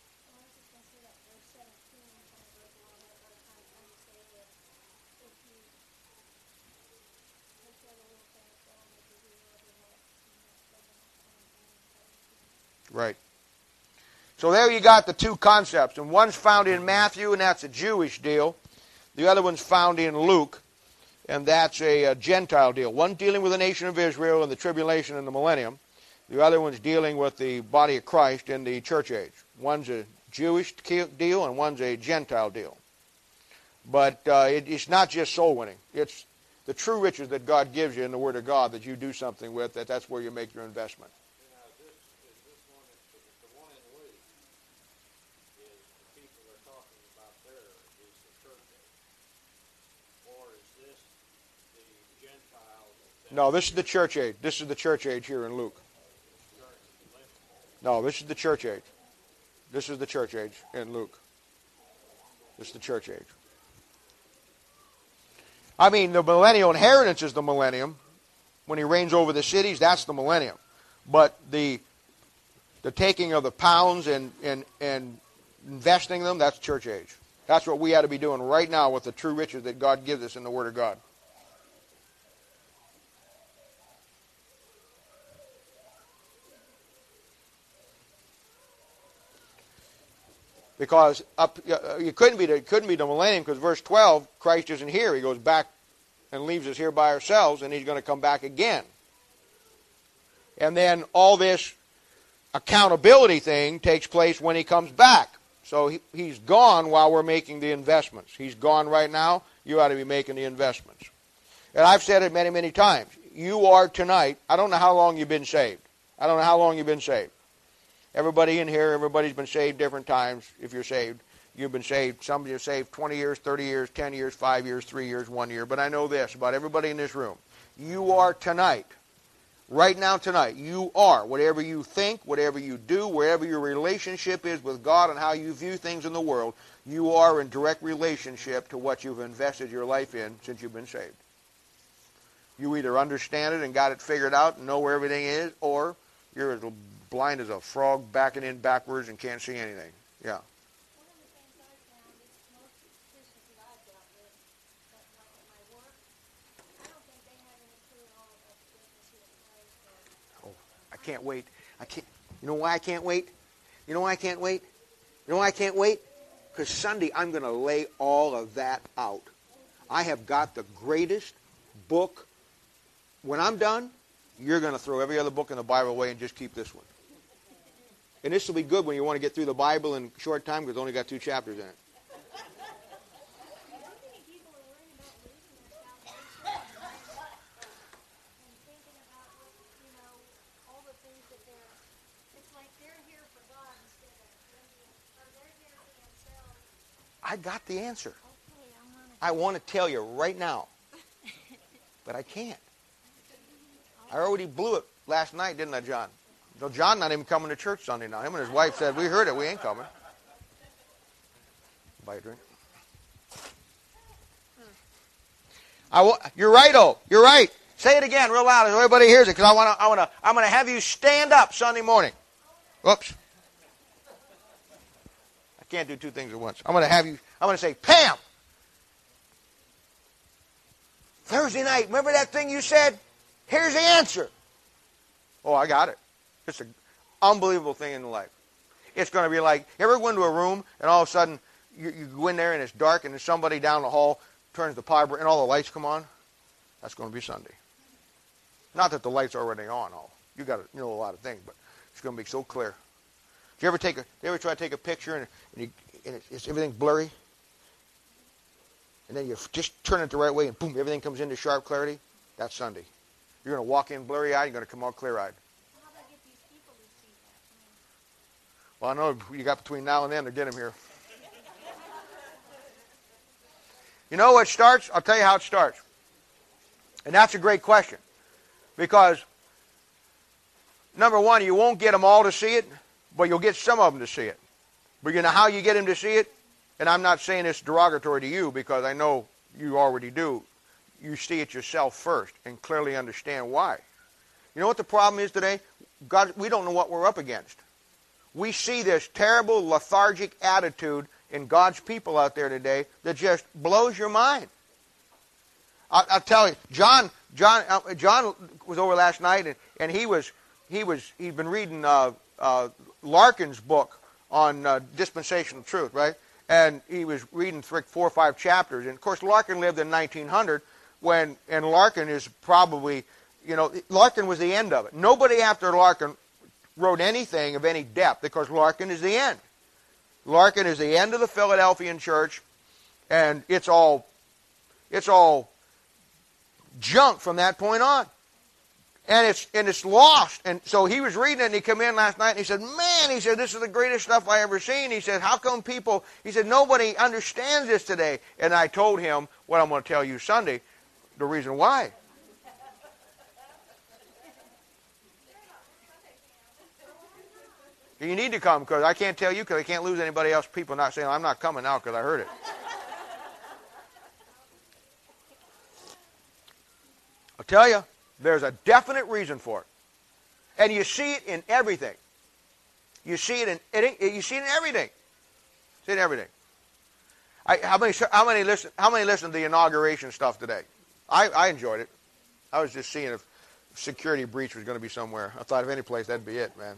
Right. So there you got the two concepts. And one's found in Matthew, and that's a Jewish deal. The other one's found in Luke, and that's a Gentile deal. One dealing with the nation of Israel and the tribulation and the millennium. The other one's dealing with the body of Christ in the church age. One's a Jewish deal, and one's a Gentile deal. But it's not just soul winning. It's the true riches that God gives you in the Word of God that you do something with, that's where you make your investment. No, this is the church age. This is the church age here in Luke. No, this is the church age. This is the church age in Luke. This is the church age. I mean, the millennial inheritance is the millennium. When he reigns over the cities, that's the millennium. But the taking of the pounds and investing them, that's church age. That's what we ought to be doing right now with the true riches that God gives us in the Word of God. Because it couldn't be the millennium, because verse 12, Christ isn't here. He goes back and leaves us here by ourselves, and he's going to come back again. And then all this accountability thing takes place when he comes back. So he's gone while we're making the investments. He's gone right now. You ought to be making the investments. And I've said it many, many times. You are tonight, I don't know how long you've been saved. I don't know how long you've been saved. Everybody in here, everybody's been saved different times. If you're saved, you've been saved. Some of you are saved 20 years, 30 years, 10 years, 5 years, 3 years, 1 year. But I know this about everybody in this room. You are tonight, right now tonight, you are, whatever you think, whatever you do, wherever your relationship is with God and how you view things in the world, you are in direct relationship to what you've invested your life in since you've been saved. You either understand it and got it figured out and know where everything is, or you're as blind as a frog backing in backwards and can't see anything. Yeah. One of the things I found is most Christians that I've dealt with, like at my work, I don't think they have any clue at all about the goodness of Christ. Oh, I can't wait. You know why I can't wait? You know why I can't wait? You know why I can't wait? Because Sunday I'm going to lay all of that out. I have got the greatest book. When I'm done, you're going to throw every other book in the Bible away and just keep this one. And this will be good when you want to get through the Bible in a short time because it's only got 2 chapters in it. How many people are worrying about losing their salvation and thinking about what, all the things that it's like they're here for God instead of them or they're here for themselves. I got the answer. Okay, I want to tell you right now, but I can't. I already blew it last night, didn't I, John? So John not even coming to church Sunday now. Him and his wife said, we heard it, we ain't coming. Buy a drink. You're right, oh. You're right. Say it again real loud so everybody hears it, because I'm gonna have you stand up Sunday morning. Whoops. I can't do 2 things at once. I'm gonna say, Pam, Thursday night, remember that thing you said? Here's the answer. Oh, I got it. It's an unbelievable thing in life. It's going to be like, you ever go into a room and all of a sudden you go in there and it's dark and there's somebody down the hall turns the power and all the lights come on? That's going to be Sunday. Not that the lights are already on. You got to know a lot of things, but it's going to be so clear. Do you ever try to take a picture and it's everything's blurry? And then you just turn it the right way and boom, everything comes into sharp clarity? That's Sunday. You're going to walk in blurry-eyed, you're going to come out clear-eyed. How about get these people to see that? Well, I know you got between now and then to get him here. You know what starts? I'll tell you how it starts. And that's a great question. Because, number one, you won't get them all to see it, but you'll get some of them to see it. But you know how you get them to see it? And I'm not saying this derogatory to you because I know you already do. You see it yourself first and clearly understand why. You know what the problem is today? God, we don't know what we're up against. We see this terrible lethargic attitude in God's people out there today that just blows your mind. I'll tell you, John was over last night and he'd been reading Larkin's book on dispensational truth, right? And he was reading 4 or 5 chapters. And of course, Larkin lived in 1900 and Larkin is probably, Larkin was the end of it. Nobody after Larkin wrote anything of any depth because Larkin is the end. Larkin is the end of the Philadelphian church, and it's all junk from that point on. And it's lost. And so he was reading it, and he came in last night, and he said, man, he said, this is the greatest stuff I ever seen. He said, how come people, he said, nobody understands this today? And I told him what I'm going to tell you Sunday, the reason why. You need to come, because I can't tell you, because I can't lose anybody else. People not saying, I'm not coming now because I heard it. I'll tell you, there's a definite reason for it. And you see it in everything. You see it in everything. See it in everything. How many listen to the inauguration stuff today? I enjoyed it. I was just seeing if security breach was going to be somewhere. I thought if any place, that'd be it, man.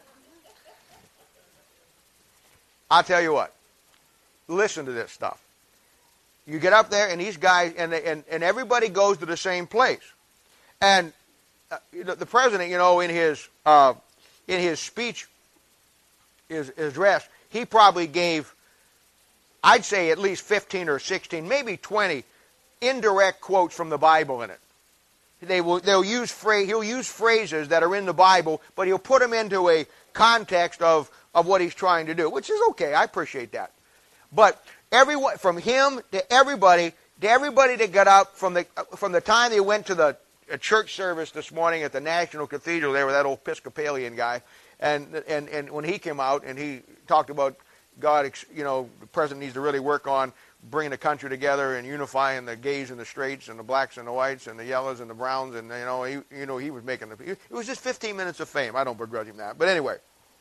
I'll tell you what. Listen to this stuff. You get up there, and these guys, and everybody goes to the same place. And the president, in his speech, his address, he probably gave, I'd say at least 15 or 16, maybe 20 indirect quotes from the Bible in it. He'll use phrases that are in the Bible, but he'll put them into a context of what he's trying to do, which is okay. I appreciate that. But everyone, from him to everybody that got up from the time they went to the church service this morning at the National Cathedral there with that old Episcopalian guy, and when he came out and he talked about God, the president needs to really work on bringing the country together and unifying the gays and the straights and the blacks and the whites and the yellows and the browns, and he was making it was just 15 minutes of fame. I don't begrudge him that, but anyway.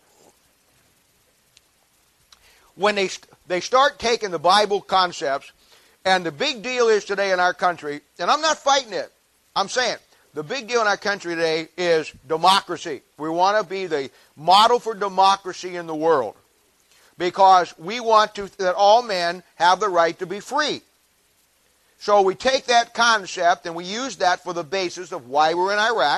When they start taking the Bible concepts, and the big deal is today in our country, and I'm not fighting it, I'm saying the big deal in our country today is democracy. We want to be the model for democracy in the world because we want that all men have the right to be free. So we take that concept and we use that for the basis of why we're in Iraq,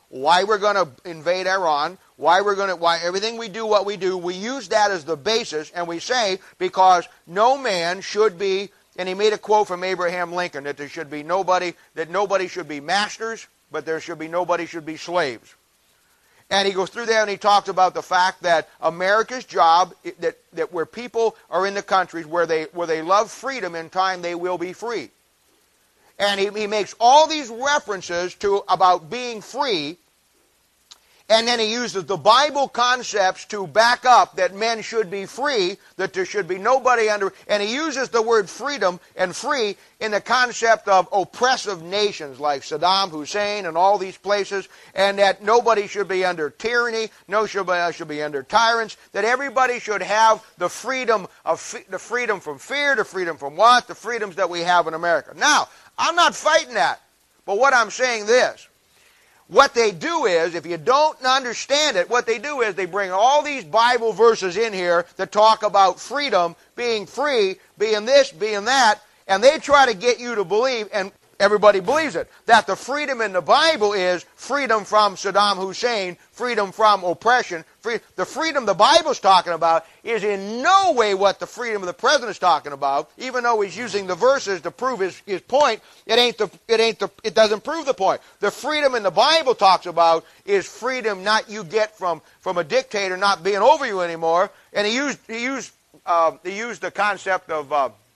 why we're going to invade Iran, why everything we do what we do, we use that as the basis, and we say because no man should be, and he made a quote from Abraham Lincoln that there should be nobody, that nobody should be masters, but there should be nobody should be slaves. And he goes through there and he talks about the fact that America's job, that where people are in the countries where they love freedom, in time they will be free. And he makes all these references to about being free, and then he uses the Bible concepts to back up that men should be free, that there should be nobody under, and he uses the word freedom and free in the concept of oppressive nations like Saddam Hussein and all these places, and that nobody should be under tyranny, nobody should be under tyrants, that everybody should have the freedom from fear, the freedom from what? The freedoms that we have in America. Now, I'm not fighting that, but what I'm saying this. What they do is, if you don't understand it, what they do is they bring all these Bible verses in here that talk about freedom, being free, being this, being that, and they try to get you to believe, and everybody believes it, that the freedom in the Bible is freedom from Saddam Hussein, freedom from oppression. The freedom the Bible's talking about is in no way what the freedom of the president is talking about, even though he's using the verses to prove his point. It doesn't prove the point. The freedom in the Bible talks about is freedom not you get from a dictator not being over you anymore. And he used the concept of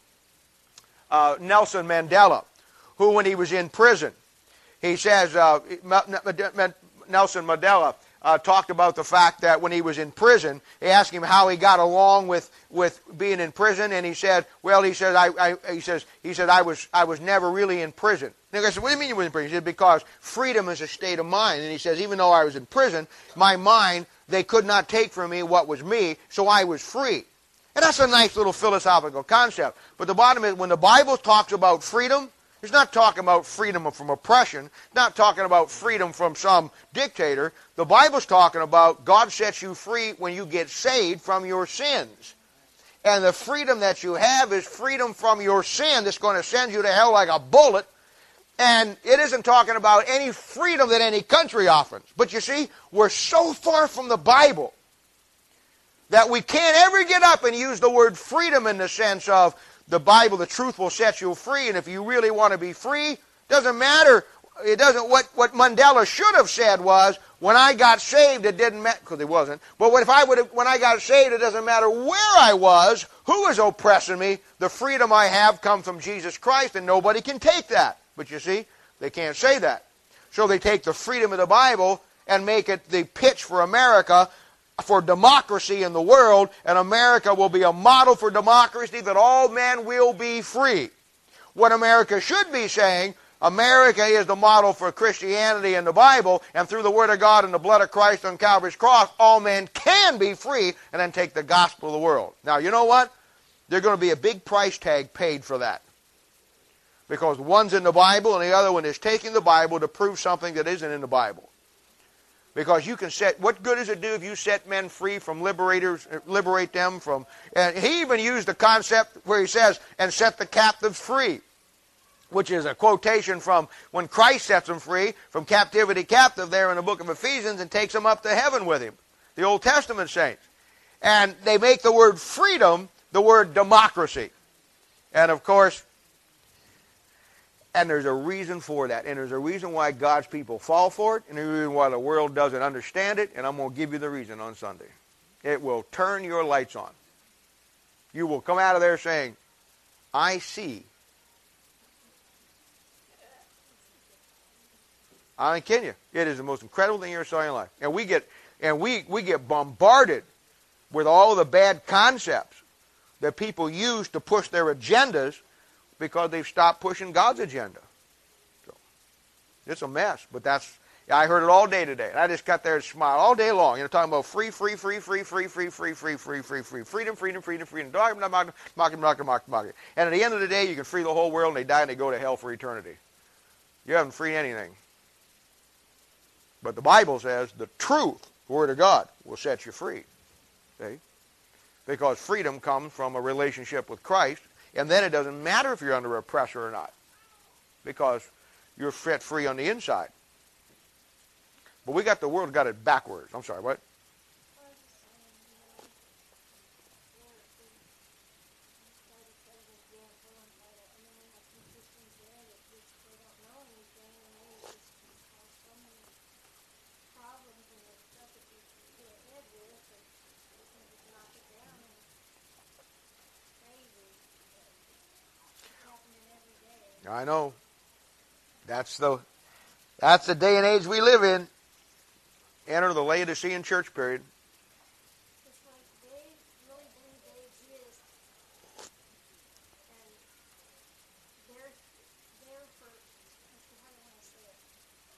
Nelson Mandela, who, when he was in prison, he says, Nelson Mandela talked about the fact that when he was in prison, they asked him how he got along with being in prison, and he said, well, he said, I was never really in prison. And I said, what do you mean you were in prison? He said, because freedom is a state of mind. And he says, even though I was in prison, my mind, they could not take from me what was me, so I was free. And that's a nice little philosophical concept. But the bottom is, when the Bible talks about freedom, it's not talking about freedom from oppression. It's not talking about freedom from some dictator. The Bible's talking about God sets you free when you get saved from your sins. And the freedom that you have is freedom from your sin that's going to send you to hell like a bullet. And it isn't talking about any freedom that any country offers. But you see, we're so far from the Bible that we can't ever get up and use the word freedom in the sense of the Bible, the truth will set you free, and if you really want to be free, doesn't matter. It doesn't. What Mandela should have said was, when I got saved, it didn't matter, because he wasn't. But when I got saved, it doesn't matter where I was, who was oppressing me. The freedom I have comes from Jesus Christ, and nobody can take that. But you see, they can't say that. So they take the freedom of the Bible and make it the pitch for America, for democracy in the world, and America will be a model for democracy, that all men will be free. What America should be saying, America is the model for Christianity in the Bible, and through the Word of God and the blood of Christ on Calvary's cross, all men can be free, and then take the gospel of the world. Now, you know what? There's going to be a big price tag paid for that. Because one's in the Bible, and the other one is taking the Bible to prove something that isn't in the Bible. Because you can what good does it do if you set men free from liberate them from, and he even used the concept where he says, and set the captives free, which is a quotation from when Christ sets them free from captivity captive there in the book of Ephesians and takes them up to heaven with him, the Old Testament saints. And they make the word freedom the word democracy. And of course, and there's a reason for that. And there's a reason why God's people fall for it. And there's a reason why the world doesn't understand it. And I'm going to give you the reason on Sunday. It will turn your lights on. You will come out of there saying, I see. I ain't kidding you. It is the most incredible thing you ever saw in your life. And we get bombarded with all the bad concepts that people use to push their agendas, because they've stopped pushing God's agenda. So, it's a mess, but I heard it all day today. And I just got there and smiled all day long. Talking about free, freedom. And at the end of the day, you can free the whole world, and they die and they go to hell for eternity. You haven't freed anything. But the Bible says the truth, the Word of God, will set you free. See? Because freedom comes from a relationship with Christ. And then it doesn't matter if you're under oppressor or not, because you're set free on the inside. But we got the world got it backwards. I'm sorry, what? I know. That's the day and age we live in. Enter the Laodicean church period. It's like they really believe they exist, and they're for, how do I want to say it?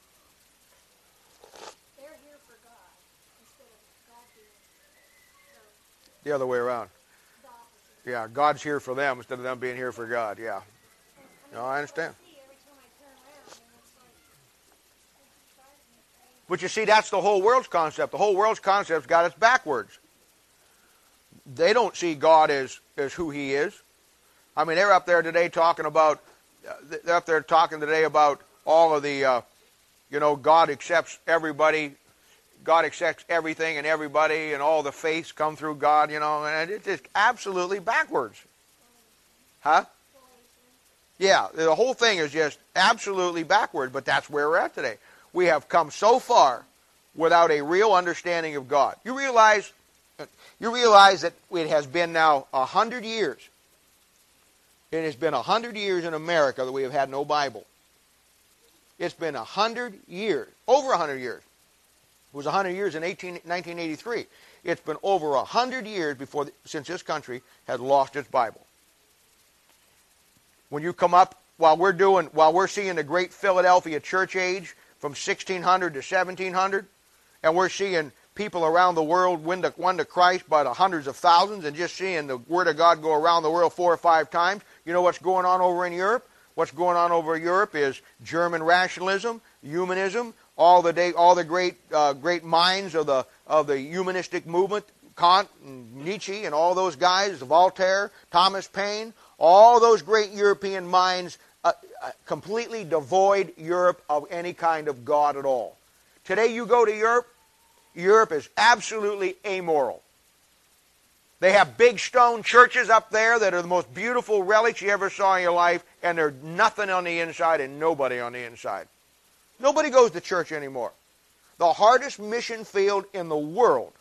They're here for God instead of God being The other way around. the opposite. Yeah, God's here for them instead of them being here for God. Yeah. No, I understand. Every time I turn around, and it's like, it drives me crazy. But you see, that's the whole world's concept. The whole world's concept's got us backwards. They don't see God as who He is. I mean, they're up there today talking about, all of the, God accepts everybody. God accepts everything and everybody, and all the faiths come through God, and it's just absolutely backwards. Huh? Yeah, the whole thing is just absolutely backward, but that's where we're at today. We have come so far without a real understanding of God. You realize that it has been now 100 years. It has been 100 years in America that we have had no Bible. It's been 100 years, over 100 years. It was 100 years in 1983. It's been over 100 years since this country had lost its Bible. When you come up, while we're seeing the great Philadelphia church age from 1600 to 1700, and we're seeing people around the world win to Christ by the hundreds of thousands, and just seeing the Word of God go around the world 4 or 5 times, you know what's going on over in Europe? What's going on over in Europe is German rationalism, humanism, all the great minds of the humanistic movement, Kant and Nietzsche and all those guys, Voltaire, Thomas Paine. All those great European minds completely devoid Europe of any kind of God at all. Today you go to Europe, Europe is absolutely amoral. They have big stone churches up there that are the most beautiful relics you ever saw in your life, and there's nothing on the inside and nobody on the inside. Nobody goes to church anymore. The hardest mission field in the world,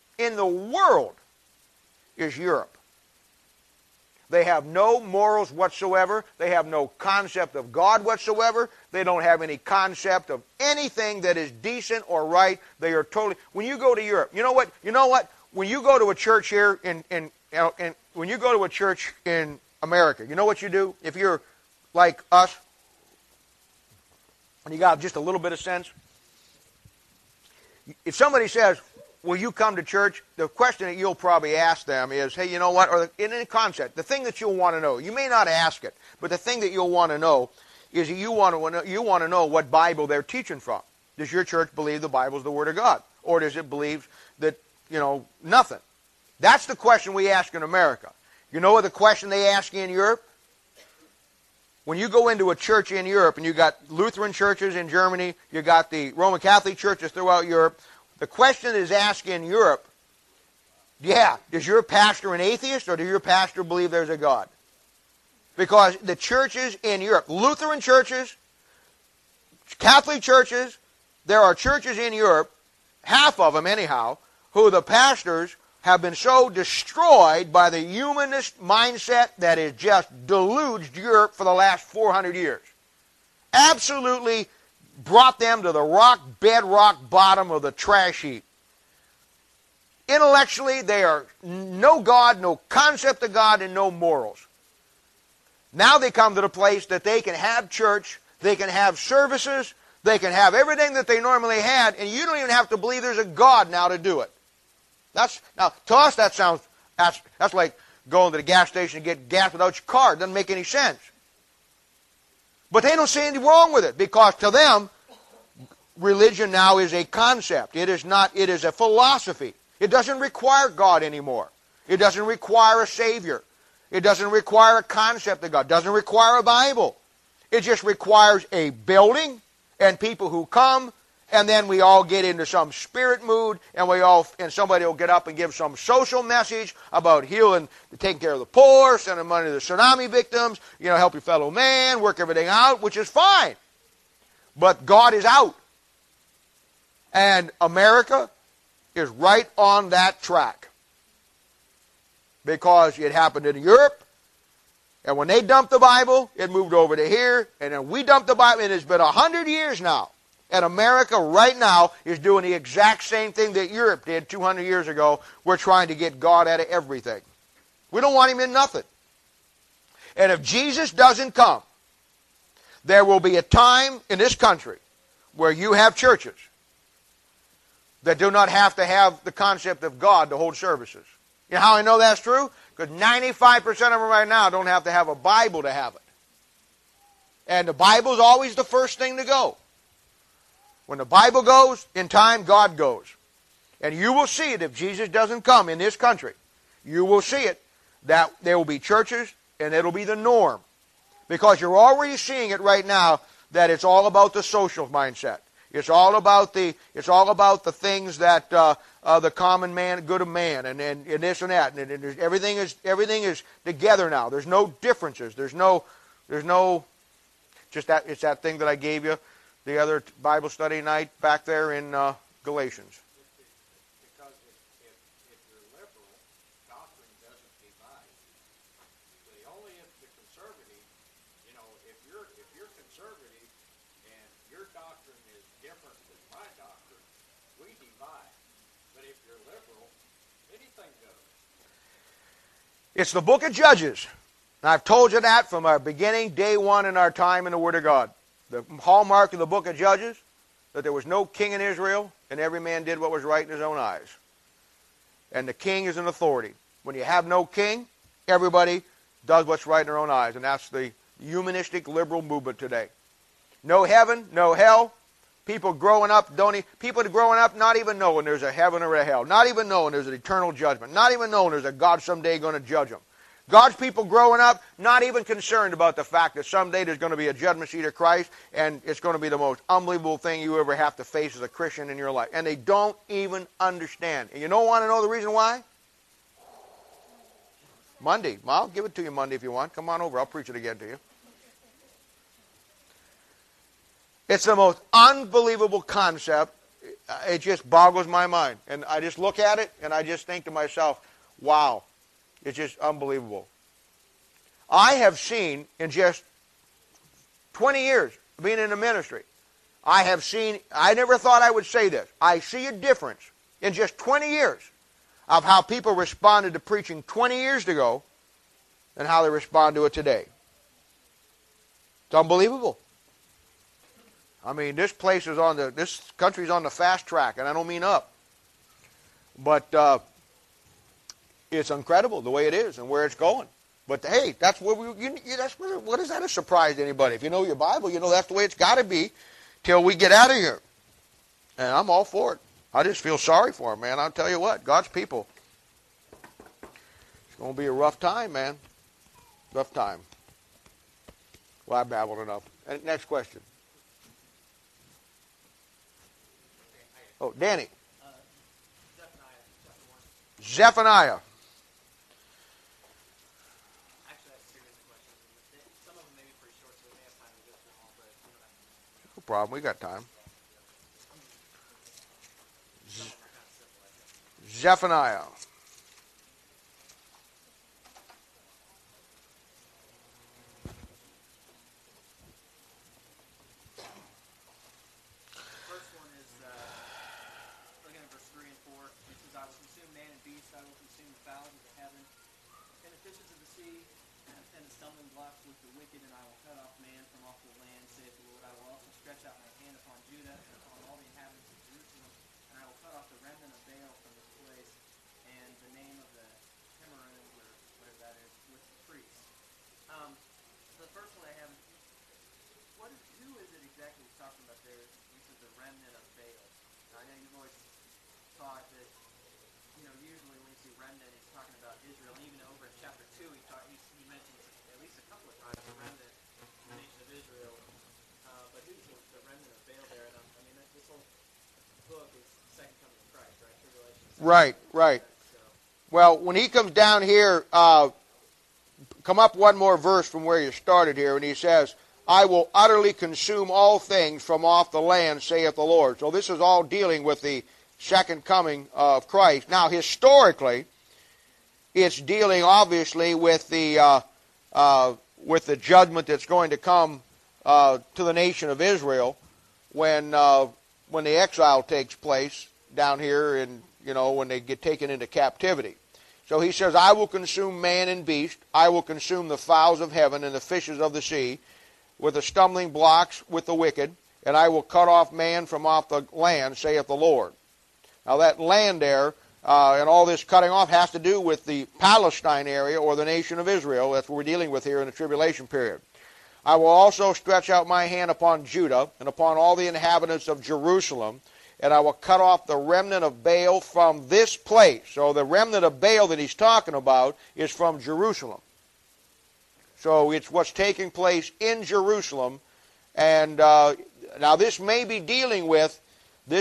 is Europe. They have no morals whatsoever. They have no concept of God whatsoever. They don't have any concept of anything that is decent or right. They are totally... When you go to Europe, you know what? When you go to a church here when you go to a church in America, you know what you do? If you're like us, and you got just a little bit of sense, if somebody says, will you come to church? The question that you'll probably ask them is, hey, you know what? Or in a concept, the thing that you'll want to know, you may not ask it, but the thing that you'll want to know is that you want to know what Bible they're teaching from. Does your church believe the Bible is the Word of God? Or does it believe that, nothing? That's the question we ask in America. You know what the question they ask in Europe? When you go into a church in Europe, and you got Lutheran churches in Germany, you got the Roman Catholic churches throughout Europe, the question is asked in Europe, does your pastor an atheist, or does your pastor believe there's a God? Because the churches in Europe, Lutheran churches, Catholic churches, there are churches in Europe, half of them anyhow, who the pastors have been so destroyed by the humanist mindset that has just deluged Europe for the last 400 years. Absolutely brought them to the bedrock bottom of the trash heap. Intellectually, they are no God, no concept of God, and no morals. Now they come to the place that they can have church, they can have services, they can have everything that they normally had, and you don't even have to believe there's a God now to do it. Now, to us, that's like going to the gas station to get gas without your card. It doesn't make any sense. But they don't see anything wrong with it, because to them, religion now is a concept. It is a philosophy. It doesn't require God anymore. It doesn't require a Savior. It doesn't require a concept of God. It doesn't require a Bible. It just requires a building and people who come and then we all get into some spirit mood, and somebody will get up and give some social message about healing, taking care of the poor, sending money to the tsunami victims, help your fellow man, work everything out, which is fine. But God is out. And America is right on that track. Because it happened in Europe, and when they dumped the Bible, it moved over to here, and then we dumped the Bible, and it's been 100 years now. And America right now is doing the exact same thing that Europe did 200 years ago. We're trying to get God out of everything. We don't want him in nothing. And if Jesus doesn't come, there will be a time in this country where you have churches that do not have to have the concept of God to hold services. You know how I know that's true? Because 95% of them right now don't have to have a Bible to have it. And the Bible's always the first thing to go. When the Bible goes, in time, God goes. And you will see it if Jesus doesn't come in this country. You will see it, that there will be churches, and it'll be the norm. Because you're already seeing it right now, that it's all about the social mindset. It's all about the things that the common man, good of man, and this and that, and everything is together now. There's no differences. There's no just that. It's that thing that I gave you the other Bible study night back there in Galatians. Because if you're liberal, doctrine doesn't divide. Only if the conservative, if you're conservative and your doctrine is different than my doctrine, we divide. But if you're liberal, anything goes. It's the book of Judges. And I've told you that from our beginning, day one in our time in the Word of God. The hallmark of the book of Judges, that there was no king in Israel, and every man did what was right in his own eyes. And the king is an authority. When you have no king, everybody does what's right in their own eyes. And that's the humanistic liberal movement today. No heaven, no hell. People growing up not even knowing there's a heaven or a hell. Not even knowing there's an eternal judgment. Not even knowing there's a God someday going to judge them. God's people growing up not even concerned about the fact that someday there's going to be a judgment seat of Christ, and it's going to be the most unbelievable thing you ever have to face as a Christian in your life. And they don't even understand. And you don't want to know the reason why? Monday. I'll give it to you Monday if you want. Come on over. I'll preach it again to you. It's the most unbelievable concept. It just boggles my mind. And I just look at it, and I just think to myself, wow. It's just unbelievable. I have seen in just 20 years being in the ministry, I never thought I would say this. I see a difference in just 20 years of how people responded to preaching 20 years ago and how they respond to it today. It's unbelievable. I mean, this country's on the fast track, and I don't mean up. But it's incredible the way it is and where it's going. But hey, that's where what is that a surprise to anybody? If you know your Bible, you know that's the way it's got to be till we get out of here. And I'm all for it. I just feel sorry for them, man. I'll tell you what, God's people. It's going to be a rough time, man. Rough time. Well, I babbled enough. Next question. Oh, Danny. Zephaniah. No problem. We got time. Zephaniah. First one is looking at verse 3 and 4. It says, "I will consume man and beast. I will consume the fowls of the heaven and the fishes of the sea and the stumbling blocks with the wicked, and I will cut off man from off the land, saith the Lord. I will also stretch out my hand upon Judah and upon all the inhabitants of Jerusalem, and I will cut off the remnant of Baal from this place, and the name of the Himmerim, or whatever that is, with the priests." The first one I have, who is it exactly he's talking about there? This is the remnant of Baal. Now, I know you've always thought that, usually when you see remnant, he's talking about Israel. And even over in chapter 2, he mentions at least a couple of times the remnant, the nation of Israel. But who's the remnant of Baal there? And this whole book is the second coming of Christ, right? Tribulation. Right, right. So, Well, when he comes down here, come up one more verse from where you started here, and he says, I will utterly consume all things from off the land, saith the Lord. So this is all dealing with the second coming of Christ. Now, historically, it's dealing obviously with the judgment that's going to come to the nation of Israel when the exile takes place down here, and when they get taken into captivity. So he says, I will consume man and beast, I will consume the fowls of heaven and the fishes of the sea, with the stumbling blocks with the wicked, and I will cut off man from off the land, saith the Lord. Now that land there, and all this cutting off has to do with the Palestine area or the nation of Israel. That's what we're dealing with here in the tribulation period. I will also stretch out my hand upon Judah and upon all the inhabitants of Jerusalem, and I will cut off the remnant of Baal from this place. So the remnant of Baal that he's talking about is from Jerusalem. So it's what's taking place in Jerusalem. And now this may be dealing with, the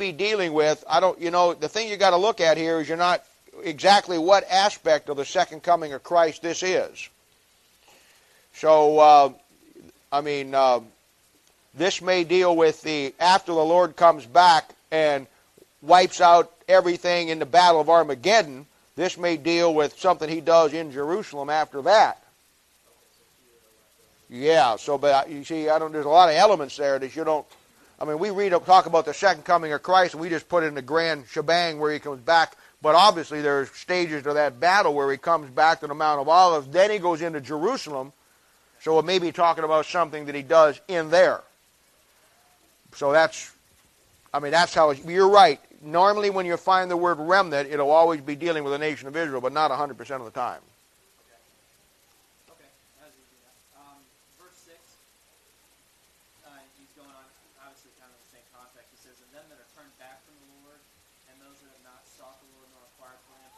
thing you got to look at here is you're not exactly what aspect of the second coming of Christ this is. So, this may deal with after the Lord comes back and wipes out everything in the Battle of Armageddon. This may deal with something he does in Jerusalem after that. Yeah, so, but you see, there's a lot of elements there that you don't, we talk about the second coming of Christ, and we just put it in the grand shebang where he comes back. But obviously there's stages to that battle where he comes back to the Mount of Olives. Then he goes into Jerusalem. So it may be talking about something that he does in there. So that's how you're right. Normally when you find the word remnant, it'll always be dealing with the nation of Israel, but not 100% of the time. okay, that's easy enough. Verse 6, he's going on, obviously kind of the same context. He says, and them that are turned back from the Lord, and those that have not sought the Lord nor inquired for him.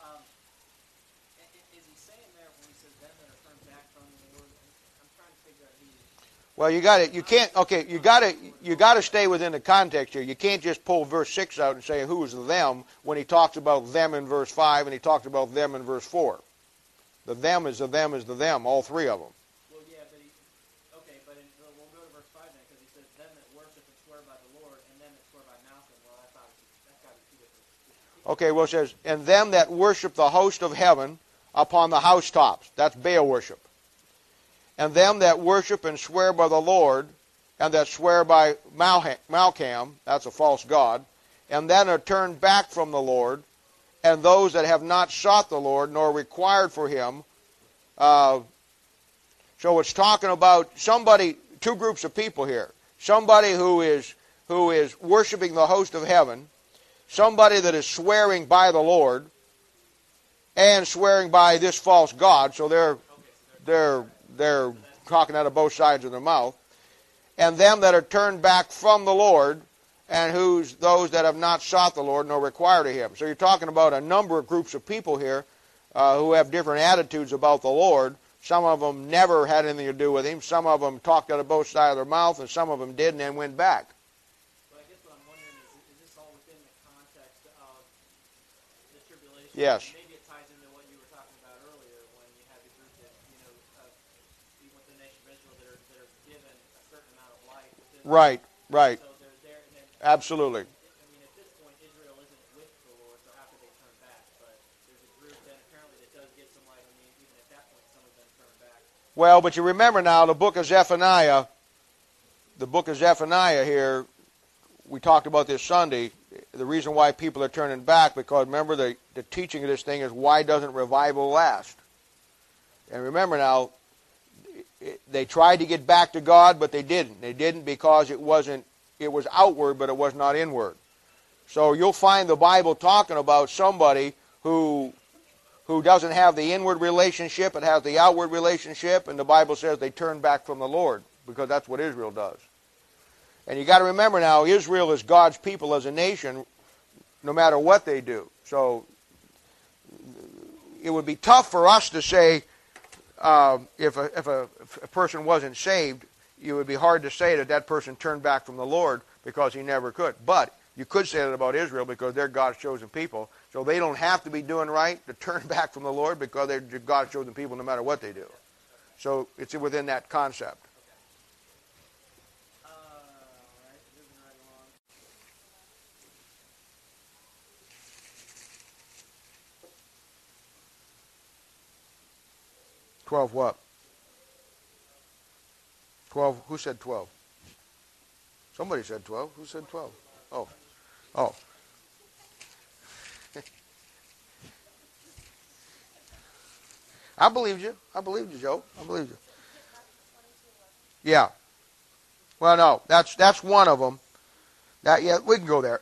Is he saying there when he says them that are turned back from the Lord? I'm trying to figure out who. Well, you got to stay within the context here. You can't just pull verse 6 out and say who is them when he talks about them in verse 5 and he talks about them in verse 4. The them is the them, all three of them. Well, yeah, but we'll go to verse 5 then, because he says them that worship and swear by the Lord and them that swear by Malcham. Well, that's got to be two different. Okay, well it says, and them that worship the host of heaven upon the housetops. That's Baal worship. And them that worship and swear by the Lord, and that swear by Malcham, that's a false god, and then are turned back from the Lord, and those that have not sought the Lord, nor required for him. So it's talking about two groups of people here. Somebody who is worshiping the host of heaven, somebody that is swearing by the Lord, and swearing by this false god. So they're talking out of both sides of their mouth. And them that are turned back from the Lord, and those that have not sought the Lord nor required of him. So you're talking about a number of groups of people here who have different attitudes about the Lord. Some of them never had anything to do with him. Some of them talked out of both sides of their mouth, and some of them did and then went back. But I guess what I'm wondering is this all within the context of the tribulation? Yes. Maybe it ties into what you were talking about earlier when you had the group that, even with the nation of Israel that are given a certain amount of life. Right. So they're there. And then, Absolutely. at this point, Israel isn't with the Lord, so how could they turn back? But there's a group that apparently that does get some light. Even at that point, some of them turn back. Well, but you remember now the book of Zephaniah here, we talked about this Sunday, the reason why people are turning back, because remember the teaching of this thing is why doesn't revival last? And remember now, they tried to get back to God, but they didn't. They didn't because it was outward, but it was not inward. So you'll find the Bible talking about somebody who doesn't have the inward relationship, it has the outward relationship, and the Bible says they turn back from the Lord, because that's what Israel does. And you got to remember now, Israel is God's people as a nation, no matter what they do. So it would be tough for us to say, if a person wasn't saved, it would be hard to say that person turned back from the Lord, because he never could. But You could say that about Israel because they're God's chosen people. So they don't have to be doing right to turn back from the Lord because they're God's chosen people no matter what they do. So it's within that concept. All right, moving right along. 12 what? 12, who said 12? Somebody said 12. Who said 12? Oh. Oh. I believed you. I believed you, Joe. I believed you. Yeah. Well, no, that's one of them. That, yeah, we can go there.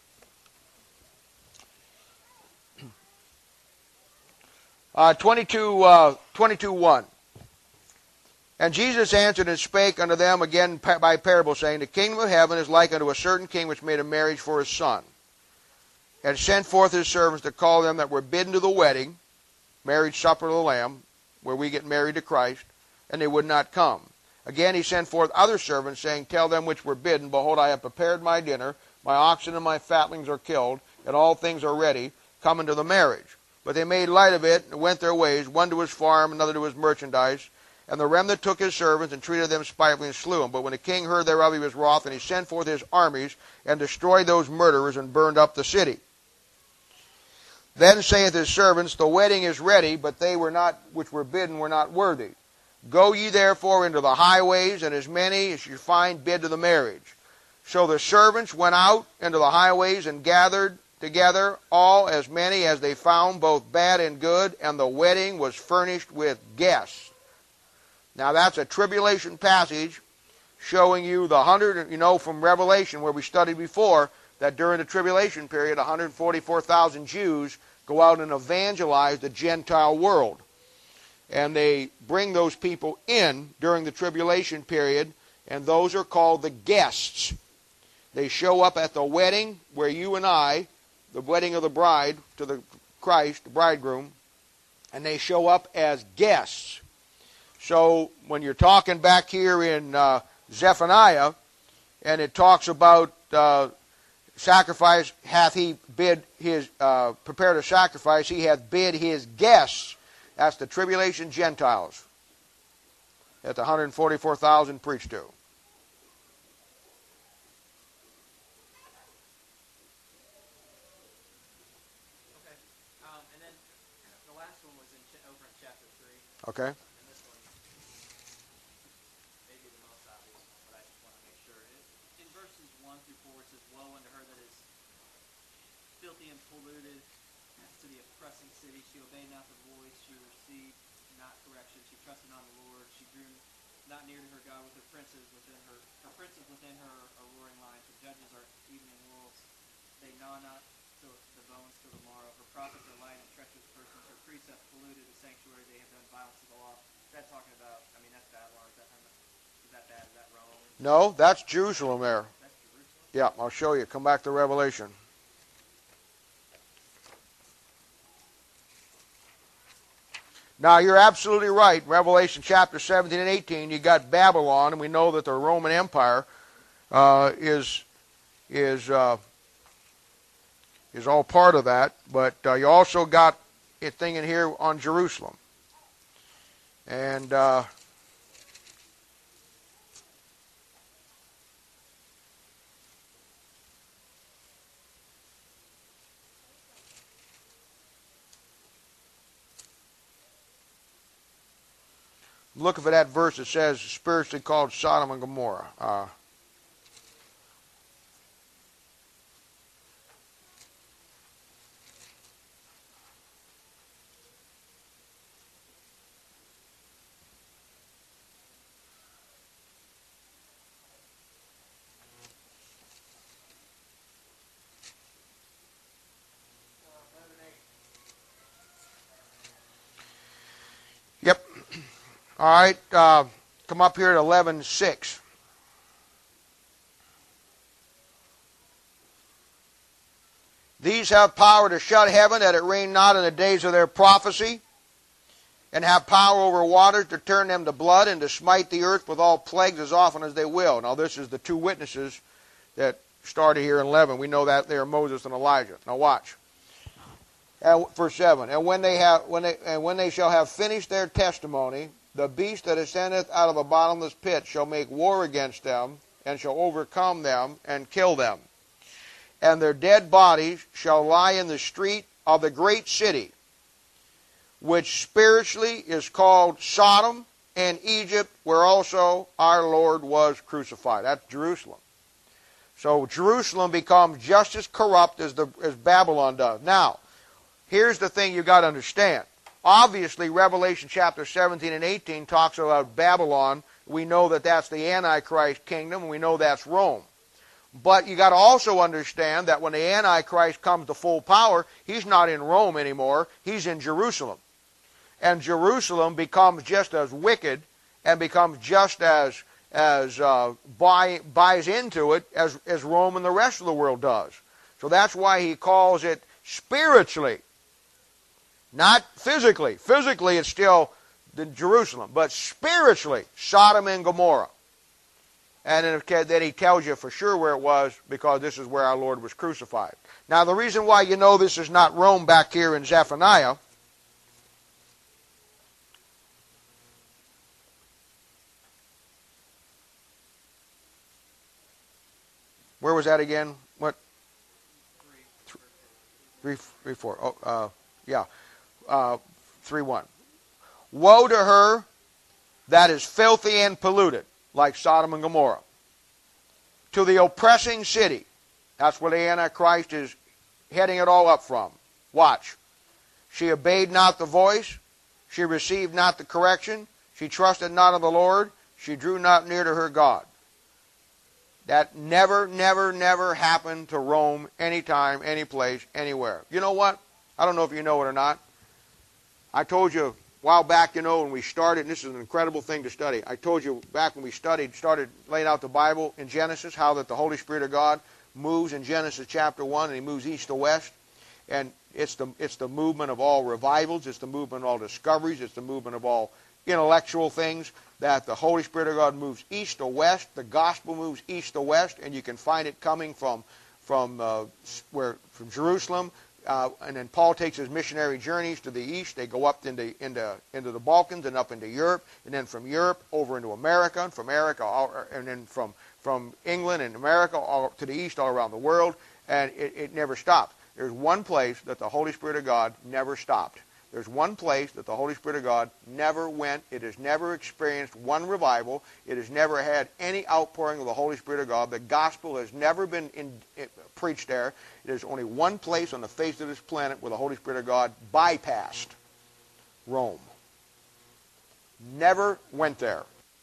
22:1. And Jesus answered and spake unto them again by parable, saying, The kingdom of heaven is like unto a certain king which made a marriage for his son, and sent forth his servants to call them that were bidden to the wedding, marriage supper of the Lamb, where we get married to Christ, and they would not come. Again he sent forth other servants, saying, Tell them which were bidden, Behold, I have prepared my dinner, my oxen and my fatlings are killed, and all things are ready, come unto the marriage. But they made light of it, and went their ways, one to his farm, another to his merchandise. And the remnant took his servants, and treated them spitefully, and slew them. But when the king heard thereof, he was wroth, and he sent forth his armies, and destroyed those murderers, and burned up the city. Then saith his servants, The wedding is ready, but they were not which were bidden were not worthy. Go ye therefore into the highways, and as many as you find bid to the marriage. So the servants went out into the highways, and gathered together all as many as they found, both bad and good, and the wedding was furnished with guests. Now that's a tribulation passage showing you the 100, from Revelation where we studied before, that during the tribulation period, 144,000 Jews go out and evangelize the Gentile world. And they bring those people in during the tribulation period, and those are called the guests. They show up at the wedding where you and I, the wedding of the bride to the Christ, the bridegroom, and they show up as guests. So when you're talking back here in Zephaniah, and it talks about sacrifice, hath he bid his prepared a sacrifice, he hath bid his guests. That's the tribulation Gentiles that the 144,000 preached to. Okay. And then the last one was over in chapter 3. Okay. And this one may be the most obvious one, but I just want to make sure. In verses 1 through 4, it says, Woe unto her that is filthy and polluted, as to the oppressing city. She obeyed not the voice, she received not correction. She trusted on the Lord. She drew not near to her God with her princes within her. Her princes within her are roaring lions. Her judges are evening wolves. They gnaw not till the bones till the marrow. Her prophets are lying and treacherous persons. Her priests have polluted the sanctuary. They have done violence to the law. Is that talking about, that's Babylon. Is that bad? Is that Rome? No, that's Jerusalem there. That's Jerusalem? Yeah, I'll show you. Come back to Revelation. Now, you're absolutely right. Revelation chapter 17 and 18, you got Babylon, and we know that the Roman Empire is all part of that. But you also got a thing in here on Jerusalem. And look for that verse that says spiritually called Sodom and Gomorrah. Yep. All right. Come up here at 11:6. These have power to shut heaven, that it rain not in the days of their prophecy, and have power over waters to turn them to blood, and to smite the earth with all plagues as often as they will. Now this is the two witnesses that started here in 11. We know that there Moses and Elijah. Now watch. Verse 7. And when they shall have finished their testimony, the beast that ascendeth out of the bottomless pit shall make war against them, and shall overcome them, and kill them. And their dead bodies shall lie in the street of the great city, which spiritually is called Sodom and Egypt, where also our Lord was crucified. That's Jerusalem. So Jerusalem becomes just as corrupt as Babylon does. Now, here's the thing you've got to understand. Obviously, Revelation chapter 17 and 18 talks about Babylon. We know that that's the Antichrist kingdom, and we know that's Rome. But you got to also understand that when the Antichrist comes to full power, he's not in Rome anymore. He's in Jerusalem. And Jerusalem becomes just as wicked and becomes just as buys into it as Rome and the rest of the world does. So that's why he calls it spiritually, not physically. Physically, it's still Jerusalem, but spiritually, Sodom and Gomorrah. And then he tells you for sure where it was, because this is where our Lord was crucified. Now, the reason why you know this is not Rome back here in Zephaniah, where was that again? What? 3:4. Oh, yeah. 3:1. Woe to her that is filthy and polluted, like Sodom and Gomorrah, to the oppressing city. That's where the Antichrist is heading it all up from. Watch. She obeyed not the voice. She received not the correction. She trusted not in the Lord. She drew not near to her God. That never, never, never happened to Rome anytime, any place, anywhere. You know what? I don't know if you know it or not. I told you a while back, when we started, and this is an incredible thing to study. I told you back when we started laying out the Bible in Genesis, how that the Holy Spirit of God moves in Genesis chapter 1, and he moves east to west. And it's the movement of all revivals. It's the movement of all discoveries. It's the movement of all intellectual things, that the Holy Spirit of God moves east to west. The gospel moves east to west, and you can find it coming from Jerusalem. And then Paul takes his missionary journeys to the east. They go up into the Balkans and up into Europe, and then from Europe over into America, and from America, and then from England and America all to the east, all around the world, and it never stops. There's one place that the Holy Spirit of God never stopped. There's one place that the Holy Spirit of God never went. It has never experienced one revival. It has never had any outpouring of the Holy Spirit of God. The gospel has never been preached there. There's only one place on the face of this planet where the Holy Spirit of God bypassed Rome. Never went there.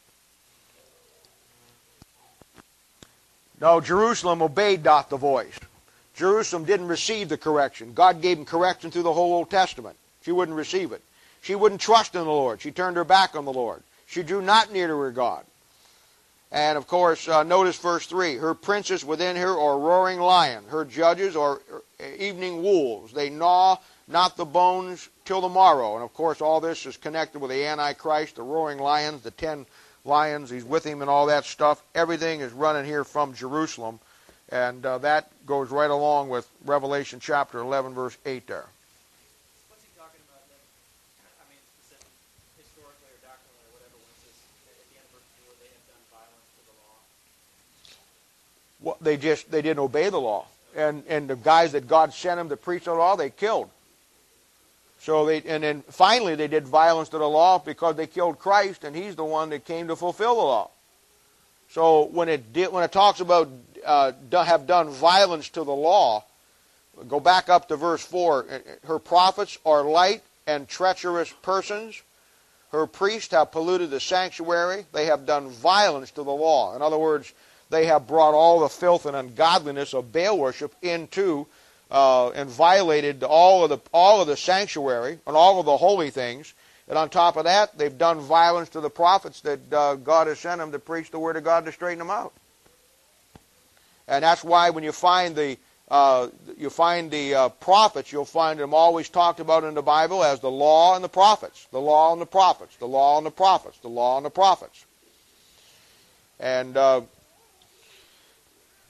No, Jerusalem obeyed not the voice. Jerusalem didn't receive the correction. God gave him correction through the whole Old Testament. She wouldn't receive it. She wouldn't trust in the Lord. She turned her back on the Lord. She drew not near to her God. And, of course, notice verse 3. Her princes within her are roaring lion. Her judges are evening wolves. They gnaw not the bones till the morrow. And, of course, all this is connected with the Antichrist, the roaring lions, the 10 lions. He's with him and all that stuff. Everything is running here from Jerusalem. And that goes right along with Revelation chapter 11, verse 8 there. What's he talking about then? I mean, specific, historically or doctrinally or whatever, when it says at the end of verse 4, they have done violence to the law. Well, they didn't obey the law. And the guys that God sent them to preach the law, they killed. So and then finally they did violence to the law because they killed Christ, and he's the one that came to fulfill the law. So when it talks about have done violence to the law, go back up to verse 4. Her prophets are light and treacherous persons. Her priests have polluted the sanctuary. They have done violence to the law. In other words, they have brought all the filth and ungodliness of Baal worship into and violated all of the sanctuary and all of the holy things. And on top of that, they've done violence to the prophets that God has sent them to preach the word of God to straighten them out. And that's why when you find the prophets, you'll find them always talked about in the Bible as the law and the prophets, the law and the prophets, the law and the prophets, the law and the prophets. And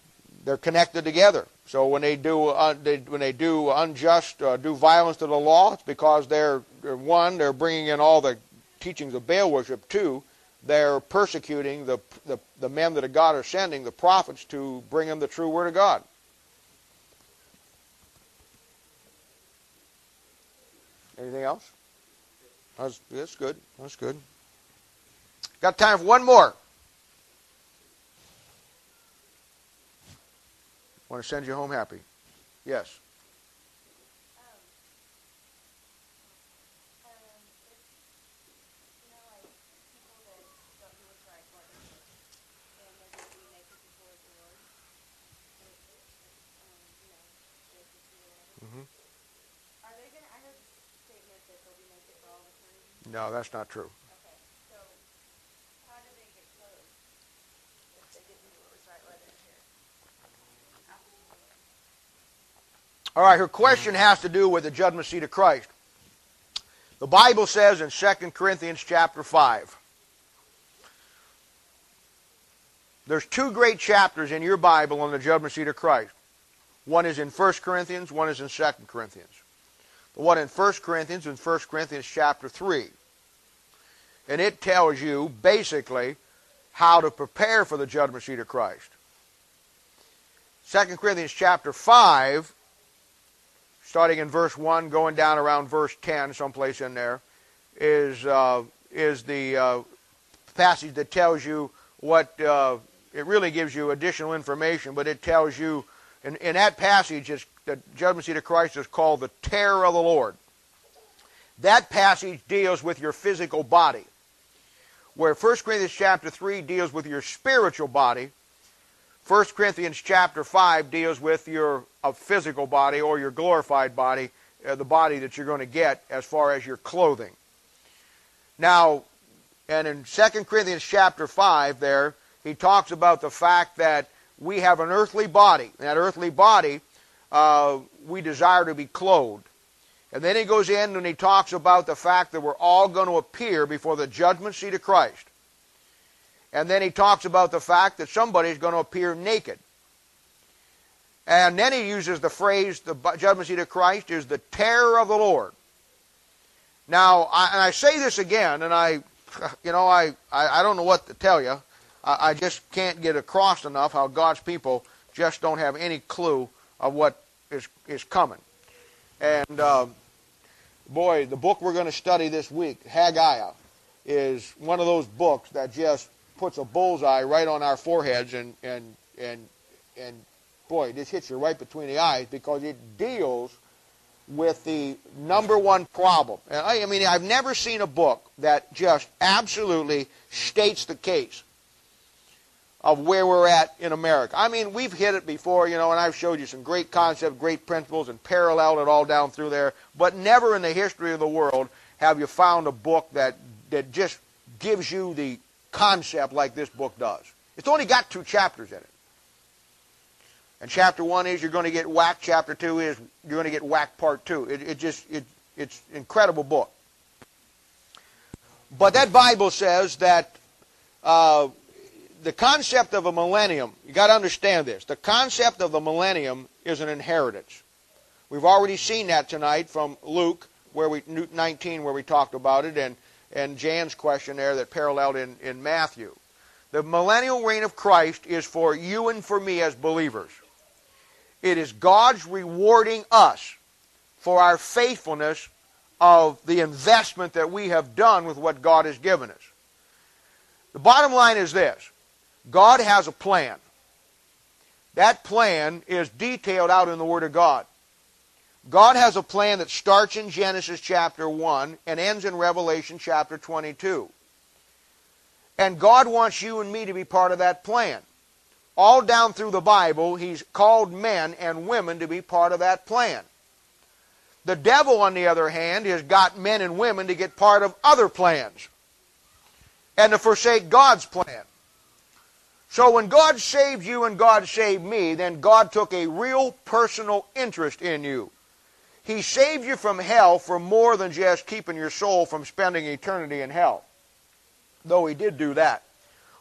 they're connected together. So when they do unjust, do violence to the law, it's because they're bringing in all the teachings of Baal worship. Two, they're persecuting the men that God is sending, the prophets, to bring them the true word of God. Anything else? That's good. That's good. Got time for one more. Want to send you home happy. Yes. It's, like people that don't do what's right for others, and they're going to be naked before the Lord. Mm-hmm. Are they going to, I heard the statement that they'll be naked for all eternity. No, that's not true. Okay, so how do they get clothed if they didn't do what was right while they're here? All right, her question has to do with the judgment seat of Christ. The Bible says in 2 Corinthians chapter 5, there's two great chapters in your Bible on the judgment seat of Christ. One is in 1 Corinthians, one is in 2 Corinthians. The one in 1 Corinthians is 1 Corinthians chapter 3. And it tells you basically how to prepare for the judgment seat of Christ. 2 Corinthians chapter 5, starting in verse 1, going down around verse 10, someplace in there, is the passage that tells you what, it really gives you additional information, but it tells you, in that passage, the judgment seat of Christ is called the terror of the Lord. That passage deals with your physical body, where 1 Corinthians chapter 3 deals with your spiritual body. 1 Corinthians chapter 5 deals with your physical body or your glorified body, the body that you're going to get as far as your clothing. Now, and in 2 Corinthians chapter 5 there, he talks about the fact that we have an earthly body. And that earthly body, we desire to be clothed. And then he goes in and he talks about the fact that we're all going to appear before the judgment seat of Christ. And then he talks about the fact that somebody's going to appear naked. And then he uses the phrase, the judgment seat of Christ is the terror of the Lord. Now, I say this again, and I don't know what to tell you. I just can't get across enough how God's people just don't have any clue of what is coming. And, boy, the book we're going to study this week, Haggai, is one of those books that just puts a bullseye right on our foreheads and boy, this hits you right between the eyes because it deals with the number one problem. And I mean, I've never seen a book that just absolutely states the case of where we're at in America. I mean, we've hit it before, and I've showed you some great concepts, great principles, and paralleled it all down through there, but never in the history of the world have you found a book that just gives you the concept like this book does. It's only got 2 chapters in it. And chapter 1 is you're going to get whacked. Chapter 2 is you're going to get whacked part 2. It's an incredible book. But that Bible says that the concept of a millennium, you got to understand this. The concept of the millennium is an inheritance. We've already seen that tonight from Luke 19 where we talked about it, and Jan's question there that paralleled in Matthew. The millennial reign of Christ is for you and for me as believers. It is God's rewarding us for our faithfulness of the investment that we have done with what God has given us. The bottom line is this. God has a plan. That plan is detailed out in the Word of God. God has a plan that starts in Genesis chapter 1 and ends in Revelation chapter 22. And God wants you and me to be part of that plan. All down through the Bible, He's called men and women to be part of that plan. The devil, on the other hand, has got men and women to get part of other plans and to forsake God's plan. So when God saved you and God saved me, then God took a real personal interest in you. He saved you from hell for more than just keeping your soul from spending eternity in hell, though He did do that.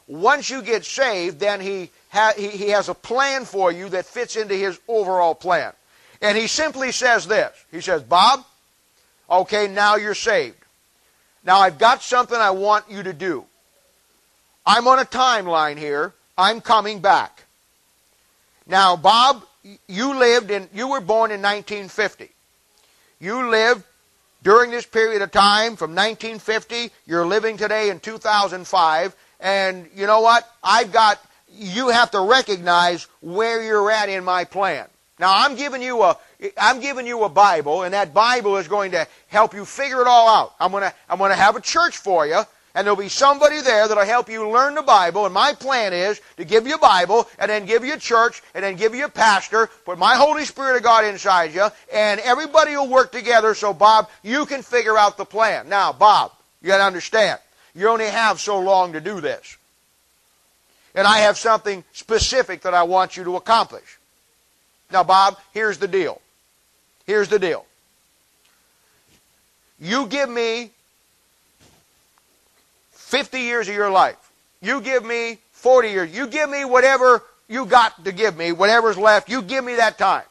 once you get saved, then he has a plan for you that fits into his overall plan. And he simply says this. He says, Bob, okay, now you're saved. Now I've got something I want you to do. I'm on a timeline here. I'm coming back. Now, Bob, you were born in 1950. You lived during this period of time from 1950. You're living today in 2005. And you know what? You have to recognize where you're at in my plan. Now, I'm giving you a Bible, and that Bible is going to help you figure it all out. I'm going to have a church for you, and there'll be somebody there that'll help you learn the Bible. And my plan is to give you a Bible, and then give you a church, and then give you a pastor, put my Holy Spirit of God inside you, and everybody will work together so, Bob, you can figure out the plan. Now, Bob, you got to understand, you only have so long to do this. And I have something specific that I want you to accomplish. Now, Bob, here's the deal. Here's the deal. You give me 50 years of your life. You give me 40 years. You give me whatever you got to give me, whatever's left. You give me that time.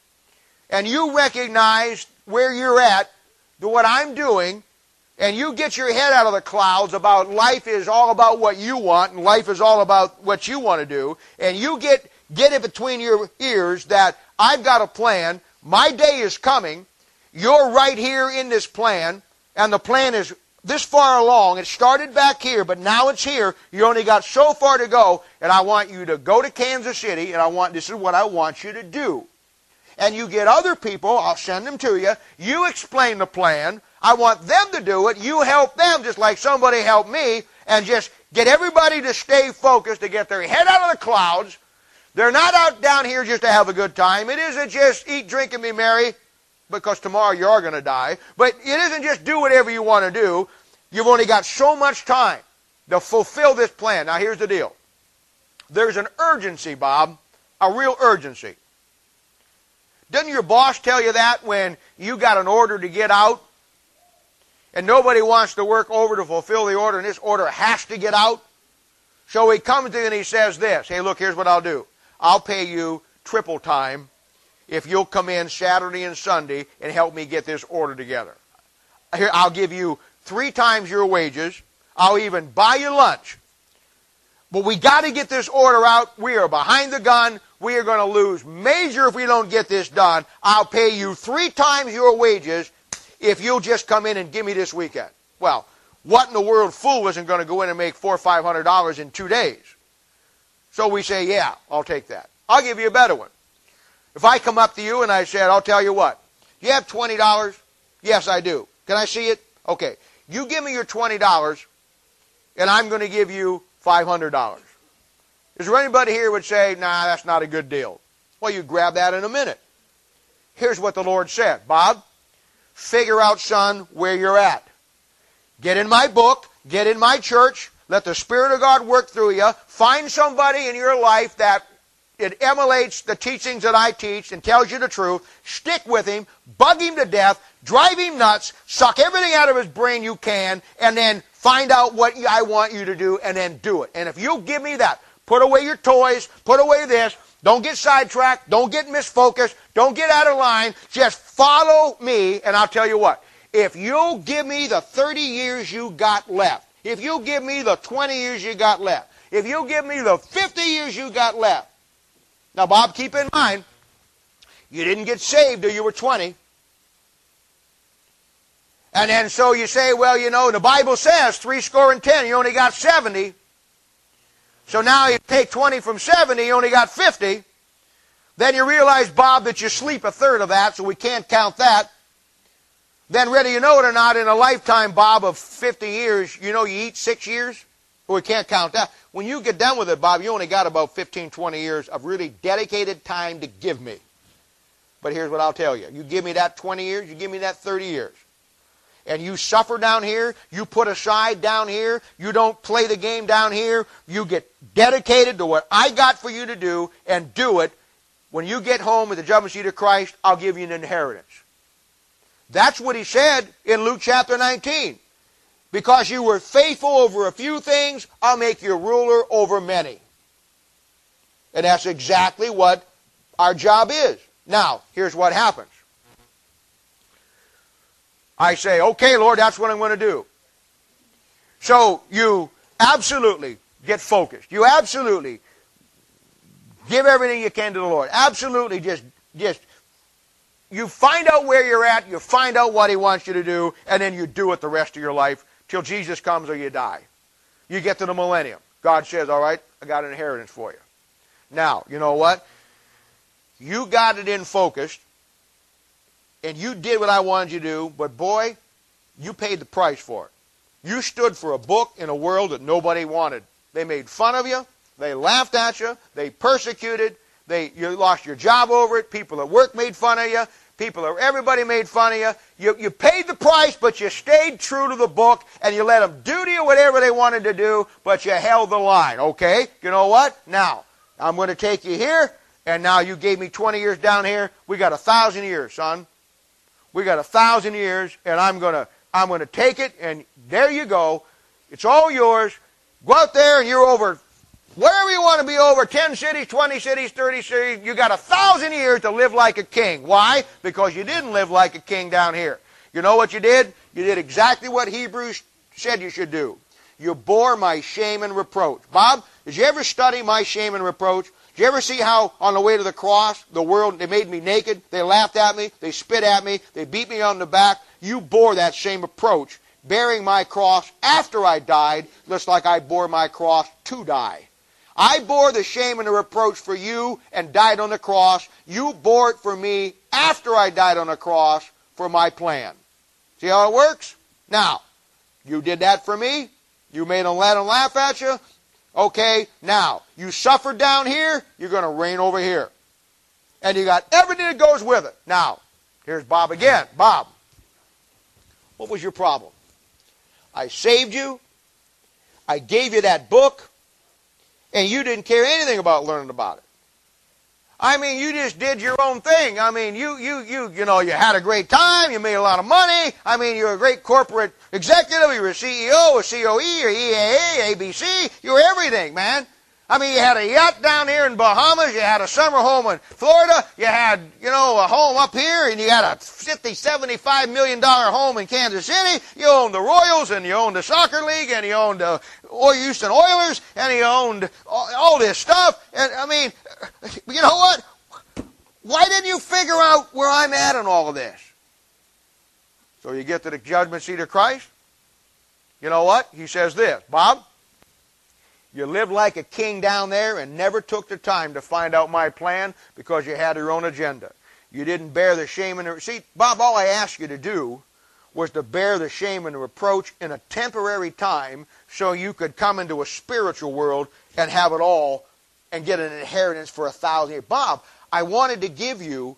And you recognize where you're at, what I'm doing, and you get your head out of the clouds about life is all about what you want, and life is all about what you want to do, and you get it between your ears that I've got a plan, my day is coming, you're right here in this plan, and the plan is this far along. It started back here, but now it's here. You only got so far to go, and I want you to go to Kansas City, and this is what I want you to do. And you get other people, I'll send them to you, you explain the plan, I want them to do it, you help them just like somebody helped me, and just get everybody to stay focused, to get their head out of the clouds. They're not out down here just to have a good time. It isn't just eat, drink, and be merry, because tomorrow you are going to die. But it isn't just do whatever you want to do. You've only got so much time to fulfill this plan. Now here's the deal. There's an urgency, Bob, a real urgency. Doesn't your boss tell you that when you got an order to get out? And nobody wants to work over to fulfill the order, and this order has to get out? So he comes to you and he says this, hey, look, here's what I'll do. I'll pay you triple time if you'll come in Saturday and Sunday and help me get this order together. Here, I'll give you 3 times your wages. I'll even buy you lunch. But we got to get this order out. We are behind the gun. We are going to lose major if we don't get this done. I'll pay you 3 times your wages if you'll just come in and give me this weekend. Well, what in the world fool isn't going to go in and make $400 or $500 in 2 days? So we say, yeah, I'll take that. I'll give you a better one. If I come up to you and I said, I'll tell you what, you have $20? Yes, I do. Can I see it? Okay. You give me your $20, and I'm going to give you $500. Is there anybody here who would say, nah, that's not a good deal? Well, you grab that in a minute. Here's what the Lord said. Bob, figure out, son, where you're at. Get in my book. Get in my church. Let the Spirit of God work through you. Find somebody in your life that it emulates the teachings that I teach and tells you the truth. Stick with him. Bug him to death. Drive him nuts. Suck everything out of his brain you can. And then find out what I want you to do and then do it. And if you give me that, put away your toys. Put away this. Don't get sidetracked. Don't get misfocused. Don't get out of line. Just follow me, and I'll tell you what. If you'll give me the 30 years you got left, if you'll give me the 20 years you got left, if you'll give me the 50 years you got left. Now, Bob, keep in mind, you didn't get saved till you were 20. And then so you say, well, you know, the Bible says 70, you only got 70. So now you take 20 from 70, you only got 50. Then you realize, Bob, that you sleep a third of that, so we can't count that. Then whether you know it or not, in a lifetime, Bob, of 50 years, you know you eat 6 years? Well, we can't count that. When you get done with it, Bob, you only got about 15, 20 years of really dedicated time to give me. But here's what I'll tell you. You give me that 20 years, you give me that 30 years. And you suffer down here, you put aside down here, you don't play the game down here, you get dedicated to what I got for you to do and do it. When you get home with the judgment seat of Christ, I'll give you an inheritance. That's what he said in Luke chapter 19. Because you were faithful over a few things, I'll make you ruler over many. And that's exactly what our job is. Now, here's what happens. I say, okay, Lord, that's what I'm going to do. So you absolutely get focused. You absolutely give everything you can to the Lord. Absolutely just you find out where you're at, you find out what He wants you to do, and then you do it the rest of your life till Jesus comes or you die. You get to the millennium. God says, all right, I got an inheritance for you. Now, you know what? You got it in focused, and you did what I wanted you to do, but boy, you paid the price for it. You stood for a book in a world that nobody wanted. They made fun of you. They laughed at you. They persecuted. You lost your job over it. People at work made fun of you. Everybody made fun of you. You paid the price, but you stayed true to the book, and you let them do to you whatever they wanted to do, but you held the line. Okay? You know what? Now, I'm going to take you here, and now you gave me 20 years down here. We got 1,000 years, son. We got 1,000 years, and I'm going to take it, and there you go. It's all yours. Go out there, and you're over wherever you want to be over, 10 cities, 20 cities, 30 cities. You got 1,000 years to live like a king. Why? Because you didn't live like a king down here. You know what you did? You did exactly what Hebrews said you should do. You bore my shame and reproach. Bob, did you ever study my shame and reproach? Did you ever see how on the way to the cross, the world, they made me naked, they laughed at me, they spit at me, they beat me on the back? You bore that same reproach, bearing my cross after I died, just like I bore my cross to die. I bore the shame and the reproach for you and died on the cross. You bore it for me after I died on the cross for my plan. See how it works? Now, you did that for me. You made them let them laugh at you. Okay, now, you suffered down here, you're going to reign over here. And you got everything that goes with it. Now, here's Bob again. Bob, what was your problem? I saved you. I gave you that book. And you didn't care anything about learning about it. I mean, you just did your own thing. I mean, you had a great time. You made a lot of money. I mean, you're a great corporate executive. You're a CEO, a COE, or EAA, ABC. You're everything, man. I mean, you had a yacht down here in Bahamas. You had a summer home in Florida. You had, a home up here, and you had a $50, $75 million home in Kansas City. You owned the Royals, and you owned the soccer league, and you owned the Houston Oilers, and you owned all this stuff. And, I mean, you know what? Why didn't you figure out where I'm at in all of this? So you get to the judgment seat of Christ. You know what? He says this, Bob, you lived like a king down there and never took the time to find out my plan because you had your own agenda. You didn't bear the shame and the... See, Bob, all I asked you to do was to bear the shame and the reproach in a temporary time so you could come into a spiritual world and have it all and get an inheritance for 1,000 years. Bob, I wanted to give you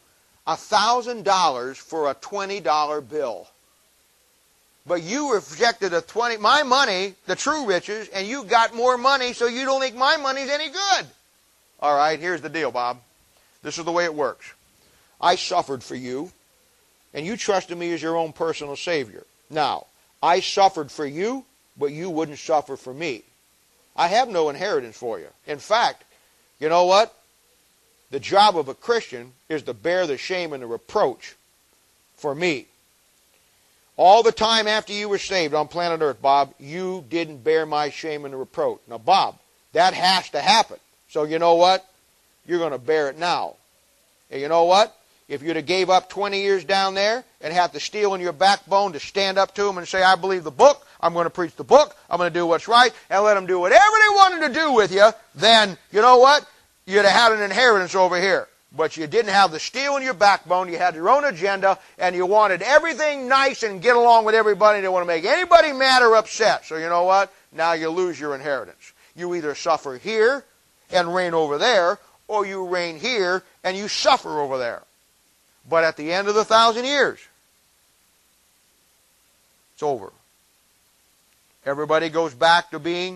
$1,000 for a $20 bill. But you rejected my money, the true riches, and you got more money, so you don't think my money's any good. All right, here's the deal, Bob. This is the way it works. I suffered for you, and you trusted me as your own personal Savior. Now, I suffered for you, but you wouldn't suffer for me. I have no inheritance for you. In fact, you know what? The job of a Christian is to bear the shame and the reproach for me. All the time after you were saved on planet Earth, Bob, you didn't bear my shame and the reproach. Now, Bob, that has to happen. So you know what? You're going to bear it now. And you know what? If you'd have gave up 20 years down there and had the steel in your backbone to stand up to them and say, I believe the book, I'm going to preach the book, I'm going to do what's right, and let them do whatever they wanted to do with you, then, you know what? You'd have had an inheritance over here. But you didn't have the steel in your backbone. You had your own agenda, and you wanted everything nice and get along with everybody. You didn't want to make anybody mad or upset. So you know what? Now you lose your inheritance. You either suffer here and reign over there, or you reign here and you suffer over there. But at the end of the 1,000 years, it's over. Everybody goes back to being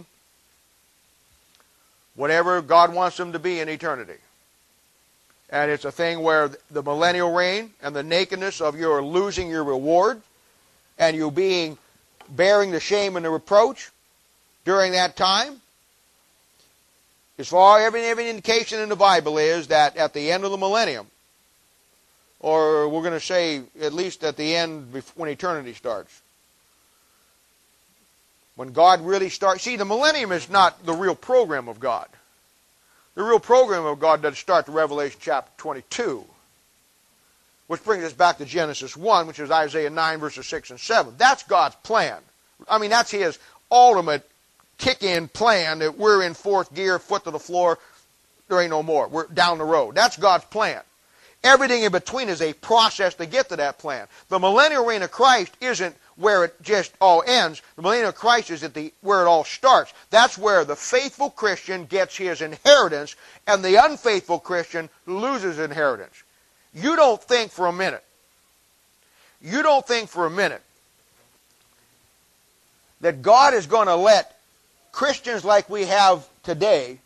whatever God wants them to be in eternity. And it's a thing where the millennial reign and the nakedness of your losing your reward and you being bearing the shame and the reproach during that time. As far as every indication in the Bible is that at the end of the millennium, or we're going to say at least at the end when eternity starts, when God really starts. See, the millennium is not the real program of God. The real program of God doesn't start to Revelation chapter 22, which brings us back to Genesis 1, which is Isaiah 9, verses 6 and 7. That's God's plan. I mean, that's His ultimate kick-in plan that we're in fourth gear, foot to the floor, there ain't no more. We're down the road. That's God's plan. Everything in between is a process to get to that plan. The millennial reign of Christ isn't where it just all ends. The millennium of Christ is where it all starts. That's where the faithful Christian gets his inheritance, and the unfaithful Christian loses inheritance. You don't think for a minute that God is going to let Christians like we have today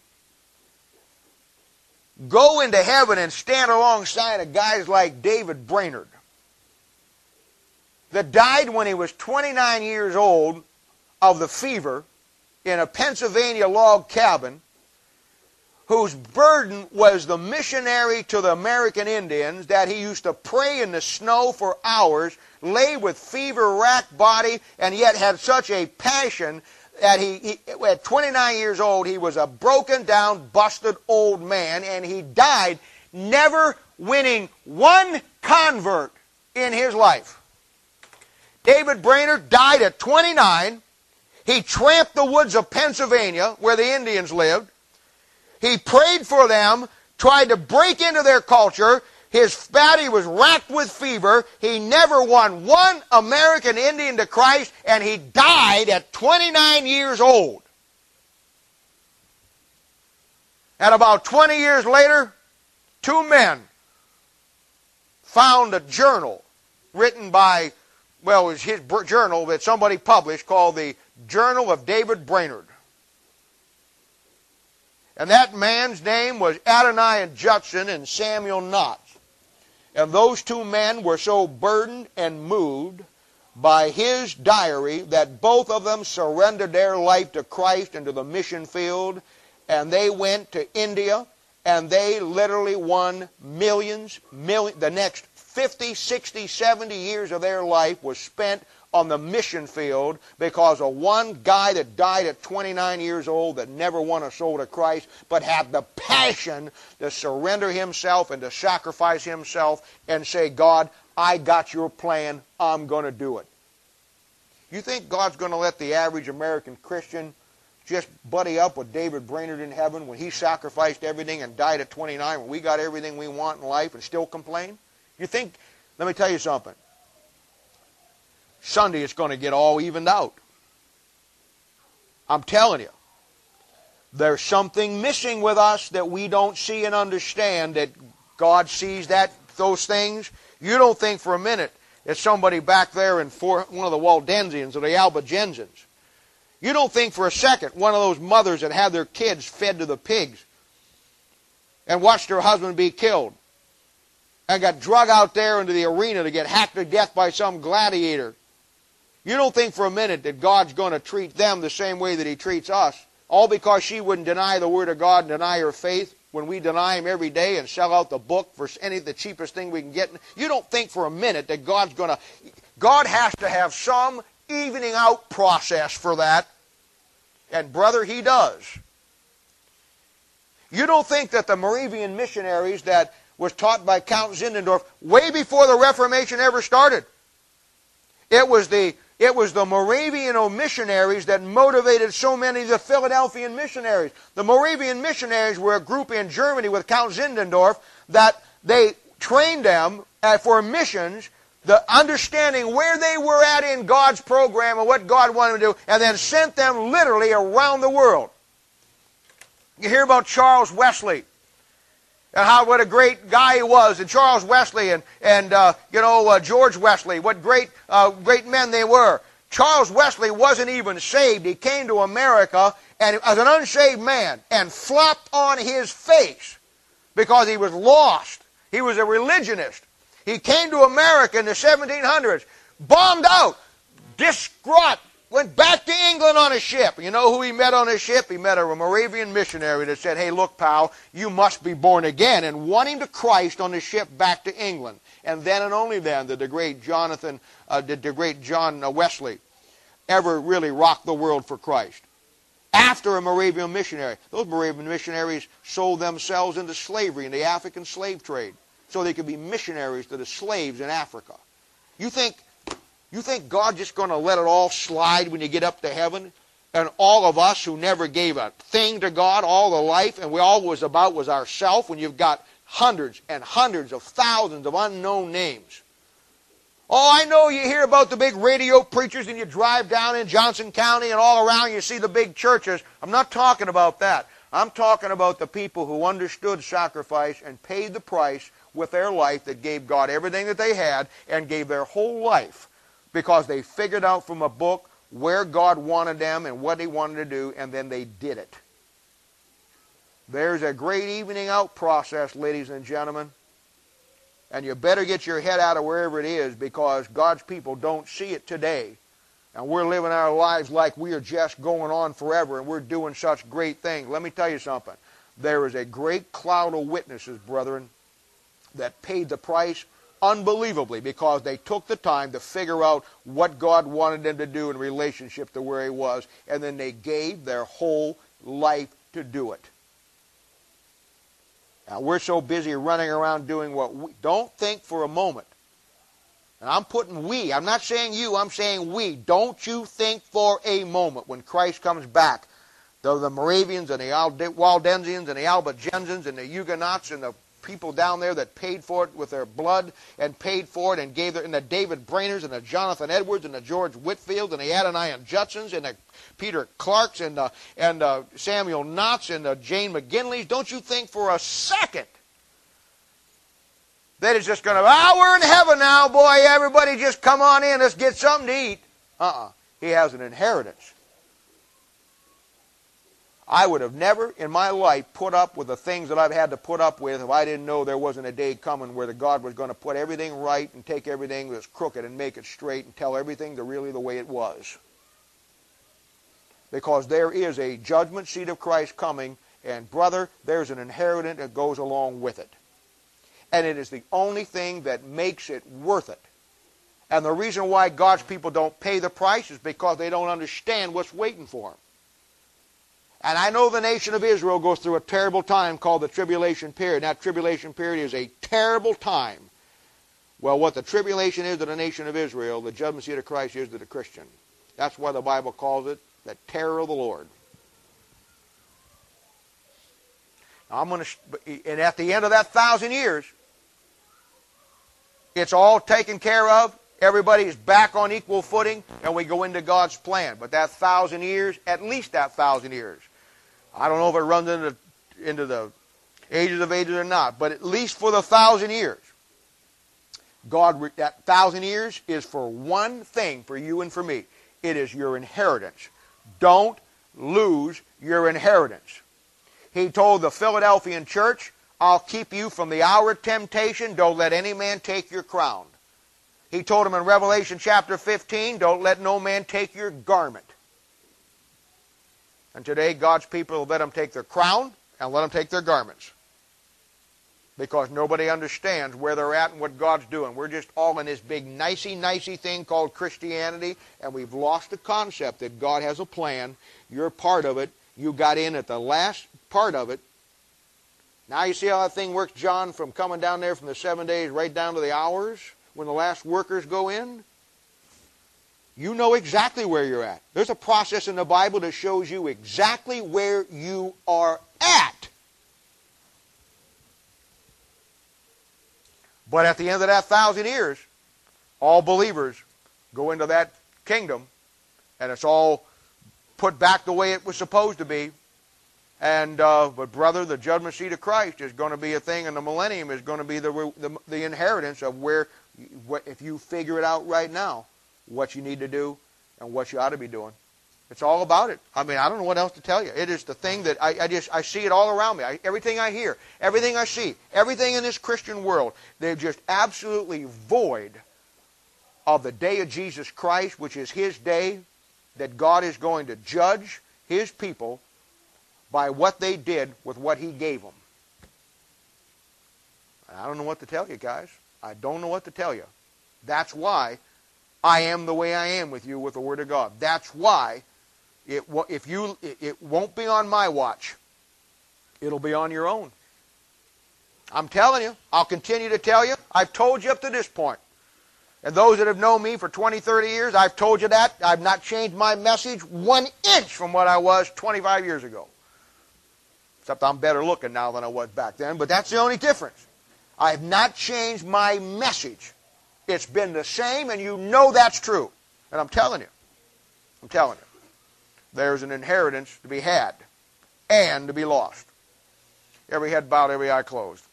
go into heaven and stand alongside of guys like David Brainerd, that died when he was 29 years old of the fever in a Pennsylvania log cabin, whose burden was the missionary to the American Indians, that he used to pray in the snow for hours, lay with fever-racked body, and yet had such a passion that he at 29 years old, he was a broken-down, busted old man, and he died never winning one convert in his life. David Brainerd died at 29. He tramped the woods of Pennsylvania, where the Indians lived. He prayed for them, tried to break into their culture. His body was racked with fever. He never won one American Indian to Christ, and he died at 29 years old. And about 20 years later, two men found a journal written by, well, it was his journal that somebody published called the Journal of David Brainerd. And that man's name was Adoniah Judson and Samuel Knott. And those two men were so burdened and moved by his diary that both of them surrendered their life to Christ and to the mission field. And they went to India, and they literally won millions. The next 50, 60, 70 years of their life was spent on the mission field because of one guy that died at 29 years old that never won a soul to Christ, but had the passion to surrender himself and to sacrifice himself and say, God, I got your plan, I'm going to do it. You think God's going to let the average American Christian just buddy up with David Brainerd in heaven when he sacrificed everything and died at 29, when we got everything we want in life, and still complain? You think, let me tell you something. Sunday it's going to get all evened out. I'm telling you. There's something missing with us that we don't see and understand, that God sees those things. You don't think for a minute that somebody back there in one of the Waldensians or the Albigensians, you don't think for a second one of those mothers that had their kids fed to the pigs and watched her husband be killed and got drug out there into the arena to get hacked to death by some gladiator. You don't think for a minute that God's going to treat them the same way that He treats us, all because she wouldn't deny the Word of God and deny her faith when we deny Him every day and sell out the book for the cheapest thing we can get. You don't think for a minute that God has to have some evening out process for that. And brother, He does. You don't think that the Moravian missionaries that was taught by Count Zinzendorf way before the Reformation ever started, it was the Moravian missionaries that motivated so many of the Philadelphian missionaries. The Moravian missionaries were a group in Germany with Count Zinzendorf that they trained them for missions, the understanding where they were at in God's program and what God wanted them to do, and then sent them literally around the world. You hear about Charles Wesley and what a great guy he was, and Charles Wesley and George Wesley, what great men they were. Charles Wesley wasn't even saved. He came to America and as an unsaved man and flopped on his face because he was lost. He was a religionist. He came to America in the 1700s, bombed out, distraught, went back to England on a ship. You know who he met on a ship? He met a Moravian missionary that said, hey, look, pal, you must be born again, and won him to Christ on the ship back to England. And then and only then did the great John Wesley ever really rock the world for Christ. After a Moravian missionary. Those Moravian missionaries sold themselves into slavery in the African slave trade so they could be missionaries to the slaves in Africa. You think God's just going to let it all slide when you get up to heaven? And all of us who never gave a thing to God all the life, and we all was about was ourself, when you've got hundreds and hundreds of thousands of unknown names. Oh, I know you hear about the big radio preachers and you drive down in Johnson County and all around you see the big churches. I'm not talking about that. I'm talking about the people who understood sacrifice and paid the price with their life, that gave God everything that they had and gave their whole life because they figured out from a book where God wanted them and what He wanted to do, and then they did it. There's a great evening out process, ladies and gentlemen. And you better get your head out of wherever it is, because God's people don't see it today. And we're living our lives like we are just going on forever and we're doing such great things. Let me tell you something. There is a great cloud of witnesses, brethren, that paid the price unbelievably because they took the time to figure out what God wanted them to do in relationship to where He was, and then they gave their whole life to do it. Now, we're so busy running around doing what we... Don't think for a moment. And I'm putting we. I'm not saying you. I'm saying we. Don't you think for a moment when Christ comes back, the Moravians and the Waldensians and the Albigensians and the Huguenots and the people down there that paid for it with their blood and paid for it and gave their... and the David Brainers and the Jonathan Edwards and the George Whitfields and the Adoniram Judsons and the Peter Clarks and Samuel Knotts and Jane McGinleys, don't you think for a second that it's just going to, we're in heaven now, boy, everybody just come on in, let's get something to eat. He has an inheritance. I would have never in my life put up with the things that I've had to put up with if I didn't know there wasn't a day coming where the God was going to put everything right and take everything that's crooked and make it straight and tell everything really the way it was. Because there is a judgment seat of Christ coming, and brother, there's an inheritance that goes along with it. And it is the only thing that makes it worth it. And the reason why God's people don't pay the price is because they don't understand what's waiting for them. And I know the nation of Israel goes through a terrible time called the tribulation period. And that tribulation period is a terrible time. Well, what the tribulation is to the nation of Israel, the judgment seat of Christ is to the Christian. That's why the Bible calls it the terror of the Lord. Now, and at the end of that 1,000 years, it's all taken care of. Everybody's back on equal footing, and we go into God's plan. But that 1,000 years, at least that 1,000 years, I don't know if it runs into the ages of ages or not, but at least for the 1,000 years, that 1,000 years is for one thing for you and for me. It is your inheritance. Don't lose your inheritance. He told the Philadelphian church, I'll keep you from the hour of temptation. Don't let any man take your crown. He told them in Revelation chapter 15, don't let no man take your garment. And today, God's people let them take their crown and let them take their garments. Because nobody understands where they're at and what God's doing. We're just all in this big nicey thing called Christianity, and we've lost the concept that God has a plan. You're part of it. You got in at the last part of it. Now you see how that thing works, John, from coming down there from the 7 days right down to the hours when the last workers go in? You know exactly where you're at. There's a process in the Bible that shows you exactly where you are at. But at the end of that 1,000 years, all believers go into that kingdom, and it's all put back the way it was supposed to be. And but brother, the judgment seat of Christ is going to be a thing, and the millennium is going to be the inheritance of where, if you figure it out right now, what you need to do and what you ought to be doing. It's all about it. I mean, I don't know what else to tell you. It is the thing that I see it all around me. Everything I hear, everything I see, everything in this Christian world, they're just absolutely void of the day of Jesus Christ, which is His day, that God is going to judge his people by what they did with what he gave them. I don't know what to tell you, guys. I don't know what to tell you. That's why I am the way I am with you with the Word of God. That's why it won't be on my watch. It'll be on your own. I'm telling you. I'll continue to tell you. I've told you up to this point. And those that have known me for 20, 30 years, I've told you that. I've not changed my message 1 inch from what I was 25 years ago. Except I'm better looking now than I was back then, but that's the only difference. I have not changed my message. It's been the same, and you know that's true. And I'm telling you, there's an inheritance to be had and to be lost. Every head bowed, every eye closed.